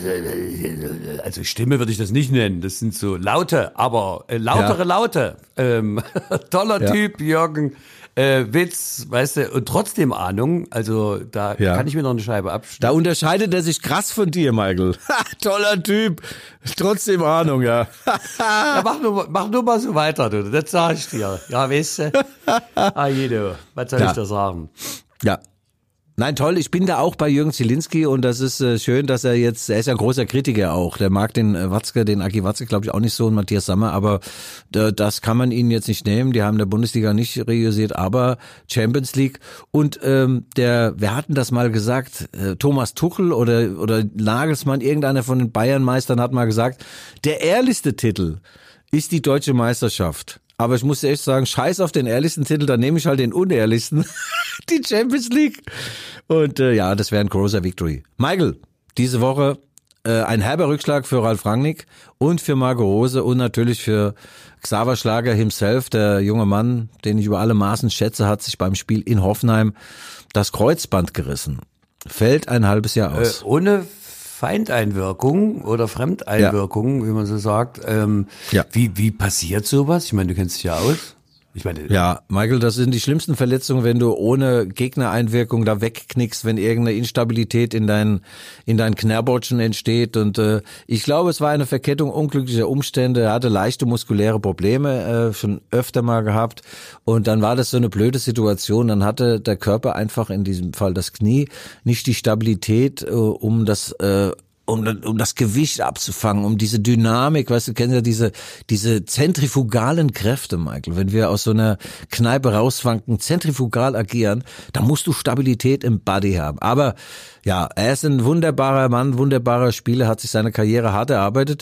Speaker 3: Also Stimme würde ich das nicht nennen. Das sind so Laute, aber äh, lautere
Speaker 2: Ja.
Speaker 3: Laute. Ähm, toller
Speaker 2: Ja.
Speaker 3: Typ, Jürgen. Äh, Witz, weißt du, und trotzdem Ahnung. Also da
Speaker 2: Ja.
Speaker 3: kann ich mir noch eine Scheibe abschneiden.
Speaker 2: Da unterscheidet er sich krass von dir, Michael. Ha, toller Typ. Trotzdem Ahnung, ja.
Speaker 3: Ja, mach, nur, mach nur mal so weiter, du. Das sag ich dir. Ja, weißt du. Ah, jede. Was soll
Speaker 2: Ja.
Speaker 3: ich da sagen?
Speaker 2: Ja. Nein, toll. Ich bin da auch bei Jürgen Zielinski und das ist äh, schön, dass er jetzt, er ist ja ein großer Kritiker auch. Der mag den äh, Watzke, den Aki Watzke, glaube ich, auch nicht so und Matthias Sammer, aber äh, das kann man ihnen jetzt nicht nehmen. Die haben der Bundesliga nicht realisiert, aber Champions League und ähm, der, wer hatten das mal gesagt? Äh, Thomas Tuchel oder oder Nagelsmann, irgendeiner von den Bayern-Meistern hat mal gesagt, der ehrlichste Titel ist die deutsche Meisterschaft. Aber ich muss echt sagen, scheiß auf den ehrlichsten Titel, dann nehme ich halt den unehrlichsten, die Champions League. Und äh, ja, das wäre ein großer Victory. Michael, diese Woche äh, ein herber Rückschlag für Ralf Rangnick und für Marco Rose und natürlich für Xaver Schlager himself, der junge Mann, den ich über alle Maßen schätze, hat sich beim Spiel in Hoffenheim das Kreuzband gerissen. Fällt ein halbes Jahr aus.
Speaker 3: Äh, ohne Feindeinwirkung oder Fremdeinwirkung, ja. wie man so sagt. Ähm,
Speaker 2: Ja.
Speaker 3: wie, wie passiert sowas? Ich meine, du kennst dich ja aus. Ich meine,
Speaker 2: Ja, Michael, das sind die schlimmsten Verletzungen, wenn du ohne Gegnereinwirkung da wegknickst, wenn irgendeine Instabilität in dein in dein Knärbotschen entsteht. Und äh, ich glaube, es war eine Verkettung unglücklicher Umstände. Er hatte leichte muskuläre Probleme, äh, schon öfter mal gehabt. Und dann war das so eine blöde Situation. Dann hatte der Körper einfach in diesem Fall das Knie nicht die Stabilität, äh, um das äh, Um, um das Gewicht abzufangen, um diese Dynamik, weißt du, kennst ja diese, diese zentrifugalen Kräfte, Michael. Wenn wir aus so einer Kneipe rausfanken, zentrifugal agieren, da musst du Stabilität im Body haben. Aber ja, er ist ein wunderbarer Mann, wunderbarer Spieler, hat sich seine Karriere hart erarbeitet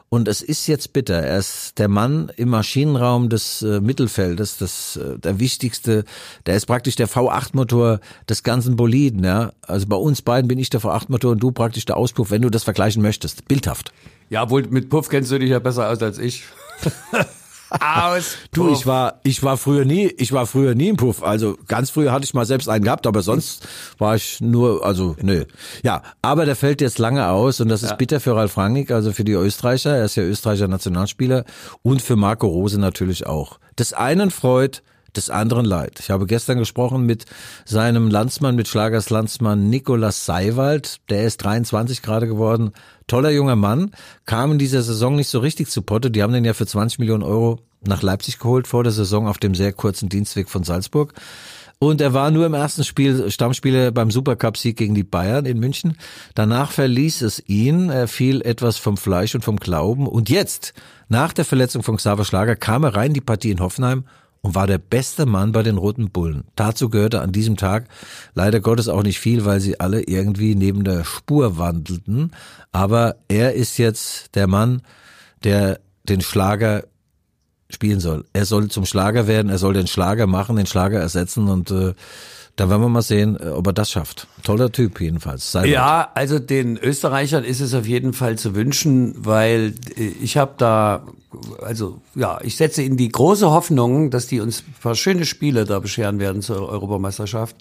Speaker 2: Und es ist jetzt bitter. Er ist der Mann im Maschinenraum des äh, Mittelfeldes, das, äh, der wichtigste, der ist praktisch der V acht Motor des ganzen Boliden, ja. Also bei uns beiden bin ich der V acht Motor und du praktisch der Auspuff, wenn du das vergleichen möchtest. Bildhaft.
Speaker 3: Ja, wohl mit Puff kennst du dich ja besser aus als ich. Aus.
Speaker 2: Du, ich war, ich war früher nie, ich war früher nie im Puff. Also ganz früher hatte ich mal selbst einen gehabt, aber sonst war ich nur, also nö. Ja, aber der fällt jetzt lange aus und das ist
Speaker 3: Ja.
Speaker 2: bitter für Ralf Rangnick, also für die Österreicher. Er ist ja Österreicher Nationalspieler und für Marco Rose natürlich auch. Des einen freut, des anderen leid. Ich habe gestern gesprochen mit seinem Landsmann, mit Schlagers Landsmann Nikolaus Seiwald. Der ist dreiundzwanzig gerade geworden. Toller junger Mann. Kam in dieser Saison nicht so richtig zu Potte. Die haben den ja für zwanzig Millionen Euro nach Leipzig geholt vor der Saison auf dem sehr kurzen Dienstweg von Salzburg. Und er war nur im ersten Spiel Stammspieler beim Supercup-Sieg gegen die Bayern in München. Danach verließ es ihn. Er fiel etwas vom Fleisch und vom Glauben. Und jetzt, nach der Verletzung von Xaver Schlager, kam er rein in die Partie in Hoffenheim und war der beste Mann bei den Roten Bullen. Dazu gehörte an diesem Tag leider Gottes auch nicht viel, weil sie alle irgendwie neben der Spur wandelten. Aber er ist jetzt der Mann, der den Schlager spielen soll. Er soll zum Schlager werden, er soll den Schlager machen, den Schlager ersetzen und äh, da werden wir mal sehen, ob er das schafft. Toller Typ jedenfalls. Seiwald.
Speaker 3: Ja, also den Österreichern ist es auf jeden Fall zu wünschen, weil ich habe da, also ja, ich setze ihnen die große Hoffnung, dass die uns ein paar schöne Spiele da bescheren werden zur Europameisterschaft.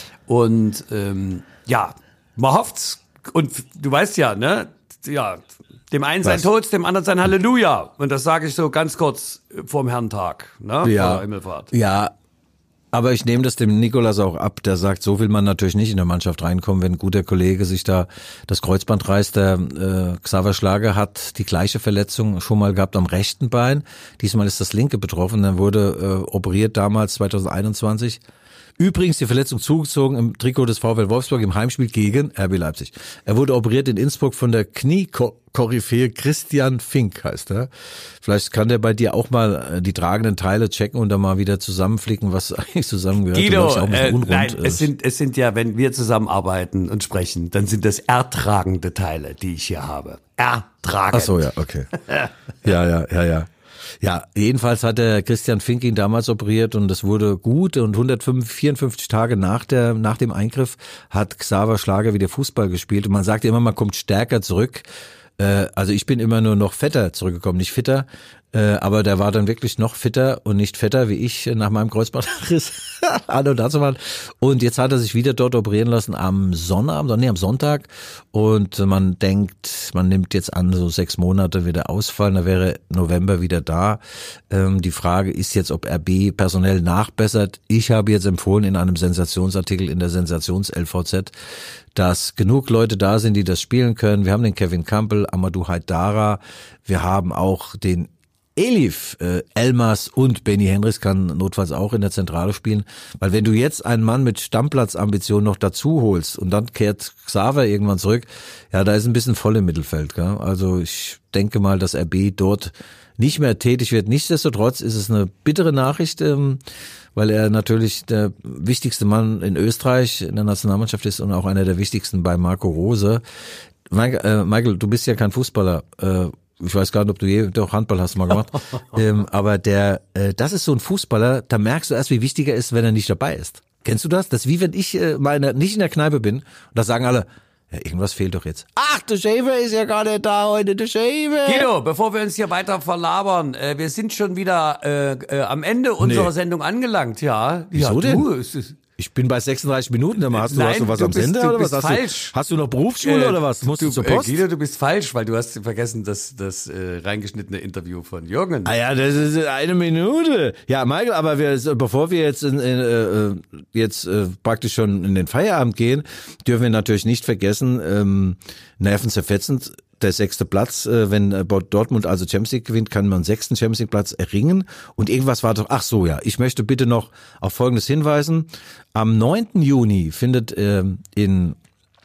Speaker 3: Und ähm, ja, man hofft's. Und du weißt ja, ne, ja, dem einen sein
Speaker 2: Was?
Speaker 3: Tod, dem anderen sein Halleluja. Und das sage ich so ganz kurz vorm Herrentag, ne,
Speaker 2: Ja.
Speaker 3: vor der Himmelfahrt.
Speaker 2: Ja, aber ich nehme das dem Nikolaus auch ab, der sagt, so will man natürlich nicht in der Mannschaft reinkommen, wenn ein guter Kollege sich da das Kreuzband reißt. Der äh, Xaver Schlager hat die gleiche Verletzung schon mal gehabt am rechten Bein. Diesmal ist das linke betroffen, dann wurde äh, operiert damals zwanzig einundzwanzig. Übrigens die Verletzung zugezogen im Trikot des VfL Wolfsburg im Heimspiel gegen R B Leipzig. Er wurde operiert in Innsbruck von der Kniekoryphäe Christian Fink, heißt er. Vielleicht kann der bei dir auch mal die tragenden Teile checken und dann mal wieder zusammenflicken, was eigentlich zusammengehört.
Speaker 3: Guido,
Speaker 2: auch ein bisschen
Speaker 3: äh,
Speaker 2: unrund
Speaker 3: nein,
Speaker 2: ist.
Speaker 3: es sind, es sind ja, wenn wir zusammenarbeiten und sprechen, dann sind das ertragende Teile, die ich hier habe. Ertragend.
Speaker 2: Ach so, ja, okay. Ja, ja, ja, ja. Ja, jedenfalls hat der Christian Fink ihn damals operiert und es wurde gut und hundertvierundfünfzig Tage nach der, nach dem Eingriff hat Xaver Schlager wieder Fußball gespielt und man sagt immer, man kommt stärker zurück. Äh, also ich bin immer nur noch fetter zurückgekommen, nicht fitter. Äh, aber der war dann wirklich noch fitter und nicht fetter wie ich nach meinem Kreuzbandriss. Hallo dazu mal. Und jetzt hat er sich wieder dort operieren lassen am Sonnabend, nee, am Sonntag. Und man denkt, man nimmt jetzt an, so sechs Monate wieder ausfallen, da wäre November wieder da. Ähm, die Frage ist jetzt, ob R B personell nachbessert. Ich habe jetzt empfohlen in einem Sensationsartikel in der Sensations-L V Z, dass genug Leute da sind, die das spielen können. Wir haben den Kevin Campbell, Amadou Haidara, wir haben auch den Elif, äh, Elmas und Benny Henrichs kann notfalls auch in der Zentrale spielen, weil wenn du jetzt einen Mann mit Stammplatzambitionen noch dazu holst und dann kehrt Xaver irgendwann zurück, ja, da ist ein bisschen voll im Mittelfeld, gell? Also ich denke mal, dass R B dort nicht mehr tätig wird. Nichtsdestotrotz ist es eine bittere Nachricht, ähm, weil er natürlich der wichtigste Mann in Österreich in der Nationalmannschaft ist und auch einer der wichtigsten bei Marco Rose. Michael, äh, Michael, du bist ja kein Fußballer, äh, ich weiß gar nicht, ob du je, doch Handball hast du mal gemacht, ähm, aber der, äh, das ist so ein Fußballer, da merkst du erst, wie wichtig er ist, wenn er nicht dabei ist. Kennst du das? Das ist wie wenn ich äh, mal in der, nicht in der Kneipe bin und da sagen alle, ja, irgendwas fehlt doch jetzt. Ach, der Schäfer ist ja gar nicht da heute, der Schäfer.
Speaker 3: Guido, bevor wir uns hier weiter verlabern, äh, wir sind schon wieder äh, äh, am Ende unserer
Speaker 2: Nee.
Speaker 3: Sendung angelangt, ja.
Speaker 2: Wieso
Speaker 3: ja,
Speaker 2: denn?
Speaker 3: Du, es ist,
Speaker 2: Ich bin bei sechsunddreißig Minuten, dann hast du,
Speaker 3: Nein,
Speaker 2: hast du was
Speaker 3: du
Speaker 2: am
Speaker 3: bist-
Speaker 2: Sender
Speaker 3: du
Speaker 2: oder was?
Speaker 3: bist
Speaker 2: Hast
Speaker 3: falsch.
Speaker 2: Du, hast du noch Berufsschule
Speaker 3: Äh,
Speaker 2: oder was? Musst du,
Speaker 3: du
Speaker 2: zur
Speaker 3: äh,
Speaker 2: Post?
Speaker 3: Guido, du bist falsch, weil du hast vergessen, das, das äh, reingeschnittene Interview von Jürgen.
Speaker 2: Ah ja, das ist eine Minute. Ja, Michael, aber wir, bevor wir jetzt in, in, äh, jetzt äh, praktisch schon in den Feierabend gehen, dürfen wir natürlich nicht vergessen, ähm, nervenzerfetzend, der sechste Platz, äh, wenn äh, Dortmund also Champions League gewinnt, kann man sechsten Champions League Platz erringen. Und irgendwas war doch, ach so, ja, ich möchte bitte noch auf Folgendes hinweisen. Am neunten Juni findet äh, in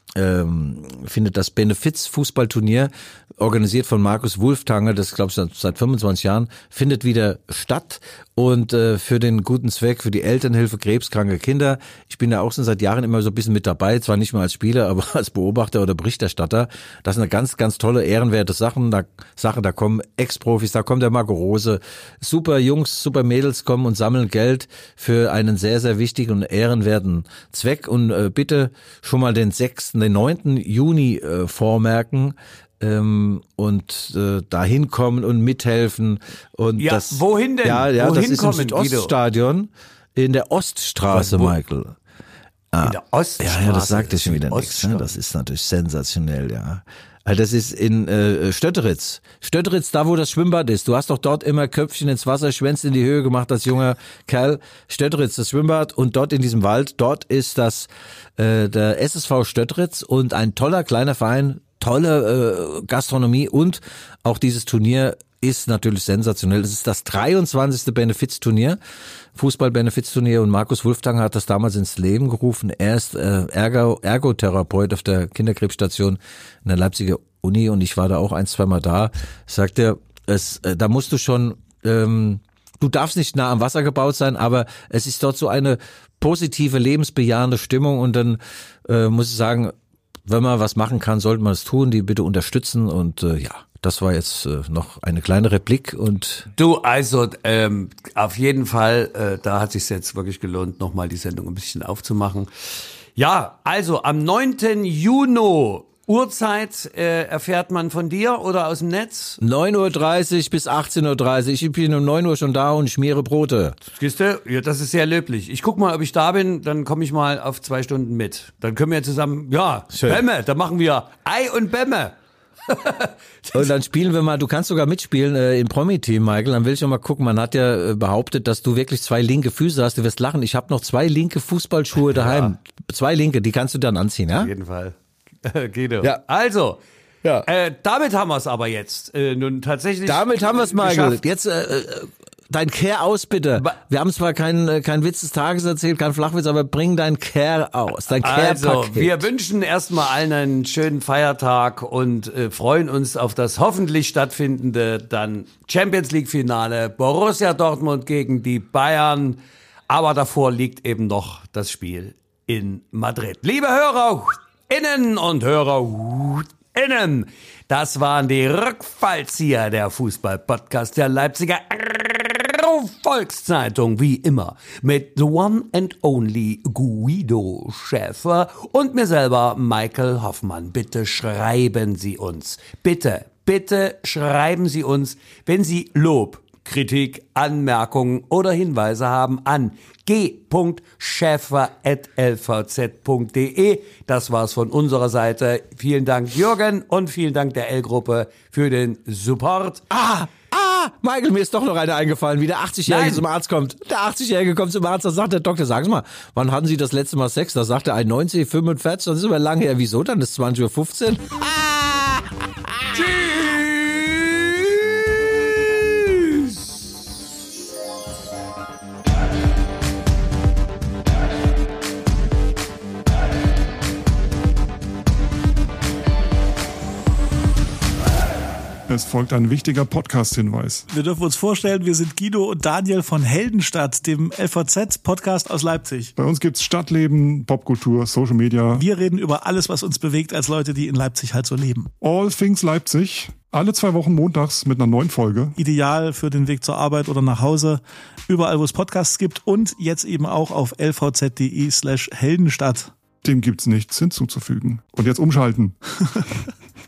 Speaker 2: ähm, findet das Benefiz-Fußballturnier, organisiert von Markus Wulftanger, das glaube ich seit, seit fünfundzwanzig Jahren, findet wieder statt und äh, für den guten Zweck, für die Elternhilfe krebskranke Kinder. Ich bin da auch schon seit Jahren immer so ein bisschen mit dabei, zwar nicht mehr als Spieler, aber als Beobachter oder Berichterstatter. Das ist eine ganz, ganz tolle, ehrenwerte Sache. Da, Sache, da kommen Ex-Profis, da kommt der Marco Rose, super Jungs, super Mädels kommen und sammeln Geld für einen sehr, sehr wichtigen und ehrenwerten Zweck. Und äh, bitte schon mal den sechsten, den neunten Juni äh, vormerken. Ähm, und äh, da hinkommen und mithelfen und
Speaker 3: ja,
Speaker 2: das
Speaker 3: wohin denn?
Speaker 2: ja ja
Speaker 3: wohin
Speaker 2: das ist
Speaker 3: kommen,
Speaker 2: im Südoststadion in der Oststraße,
Speaker 3: Was, wo?
Speaker 2: Michael. Ah,
Speaker 3: In der Oststraße.
Speaker 2: ja ja, das sagt ja schon wieder nichts,
Speaker 3: Oststraße.
Speaker 2: ne? Das ist natürlich sensationell, ja. Also das ist in äh, Stötteritz. Stötteritz, da wo das Schwimmbad ist. Du hast doch dort immer Köpfchen ins Wasser, Schwänze in die Höhe gemacht als junger Kerl. Stötteritz, das Schwimmbad und dort in diesem Wald, dort ist das äh, der S S V Stötteritz und ein toller kleiner Verein, tolle äh, Gastronomie und auch dieses Turnier ist natürlich sensationell. Es ist das dreiundzwanzigste Benefizturnier, Fußball-Benefizturnier und Markus Wulftanger hat das damals ins Leben gerufen. Er ist äh, Ergo, Ergotherapeut auf der Kinderkrebsstation in der Leipziger Uni und ich war da auch ein, zwei Mal da. Sagt er, es, äh, da musst du schon, ähm, du darfst nicht nah am Wasser gebaut sein, aber es ist dort so eine positive, lebensbejahende Stimmung und dann äh, muss ich sagen, wenn man was machen kann, sollte man es tun, die bitte unterstützen und äh, ja, das war jetzt äh, noch eine kleine Replik und
Speaker 3: Du, also ähm, auf jeden Fall, äh, da hat sich jetzt wirklich gelohnt, nochmal die Sendung ein bisschen aufzumachen. Ja, also am neunten Juni, Uhrzeit äh, erfährt man von dir oder aus dem Netz?
Speaker 2: neun Uhr dreißig bis achtzehn Uhr dreißig. Ich bin um neun Uhr schon da und schmiere Brote.
Speaker 3: Siehste? Ja, das ist sehr löblich. Ich guck mal, ob ich da bin, dann komme ich mal auf zwei Stunden mit. Dann können wir zusammen, ja,
Speaker 2: Schön.
Speaker 3: Bämme, da machen wir Ei und Bämme.
Speaker 2: Und dann spielen wir mal, du kannst sogar mitspielen äh, im Promi-Team, Michael. Dann will ich noch mal gucken, man hat ja äh, behauptet, dass du wirklich zwei linke Füße hast. Du wirst lachen, ich habe noch zwei linke Fußballschuhe daheim. Ja. Zwei linke, die kannst du dann anziehen, ja?
Speaker 3: Auf jeden Fall. Guido.
Speaker 2: Ja.
Speaker 3: Also,
Speaker 2: Ja.
Speaker 3: äh, damit haben wir es aber jetzt. Äh, nun tatsächlich.
Speaker 2: Damit haben wir es, Michael.
Speaker 3: geschafft.
Speaker 2: Jetzt äh, äh, dein Care aus, bitte.
Speaker 3: Ba-
Speaker 2: Wir haben zwar keinen äh, kein Witz des Tages erzählt, kein Flachwitz, aber bring dein Care aus, dein
Speaker 3: Also,
Speaker 2: Care-Paket.
Speaker 3: wir wünschen erstmal allen einen schönen Feiertag und äh, freuen uns auf das hoffentlich stattfindende dann Champions League Finale Borussia Dortmund gegen die Bayern. Aber davor liegt eben noch das Spiel in Madrid. Liebe HörerInnen und HörerInnen, das waren die Rückfallzieher, der Fußball-Podcast der Leipziger Volkszeitung, wie immer, mit the one and only Guido Schäfer und mir selber, Michael Hoffmann. Bitte schreiben Sie uns. Bitte, bitte schreiben Sie uns, wenn Sie Lob, Kritik, Anmerkungen oder Hinweise haben an g punkt schäfer at l v z punkt d e. Das war's von unserer Seite. Vielen Dank, Jürgen, und vielen Dank der L-Gruppe für den Support.
Speaker 2: Ah, ah, Michael, mir ist doch noch eine eingefallen, wie der achtzigjährige
Speaker 3: Nein.
Speaker 2: zum Arzt kommt. Der achtzigjährige kommt zum Arzt, da sagt der Doktor, sagen Sie mal, wann hatten Sie das letzte Mal Sex? Da sagt er einundneunzig, fünfundvierzig, das ist aber lange her. Wieso dann? Das ist zwanzig Uhr fünfzehn.
Speaker 5: Es folgt ein wichtiger Podcast-Hinweis.
Speaker 6: Wir dürfen uns vorstellen, wir sind Guido und Daniel von Heldenstadt, dem L V Z-Podcast aus Leipzig.
Speaker 5: Bei uns gibt's Stadtleben, Popkultur, Social Media.
Speaker 6: Wir reden über alles, was uns bewegt als Leute, die in Leipzig halt so leben.
Speaker 5: All Things Leipzig. Alle zwei Wochen montags mit einer neuen Folge.
Speaker 6: Ideal für den Weg zur Arbeit oder nach Hause, überall, wo es Podcasts gibt und jetzt eben auch auf lvz.de slash Heldenstadt.
Speaker 5: Dem gibt's nichts hinzuzufügen. Und jetzt umschalten.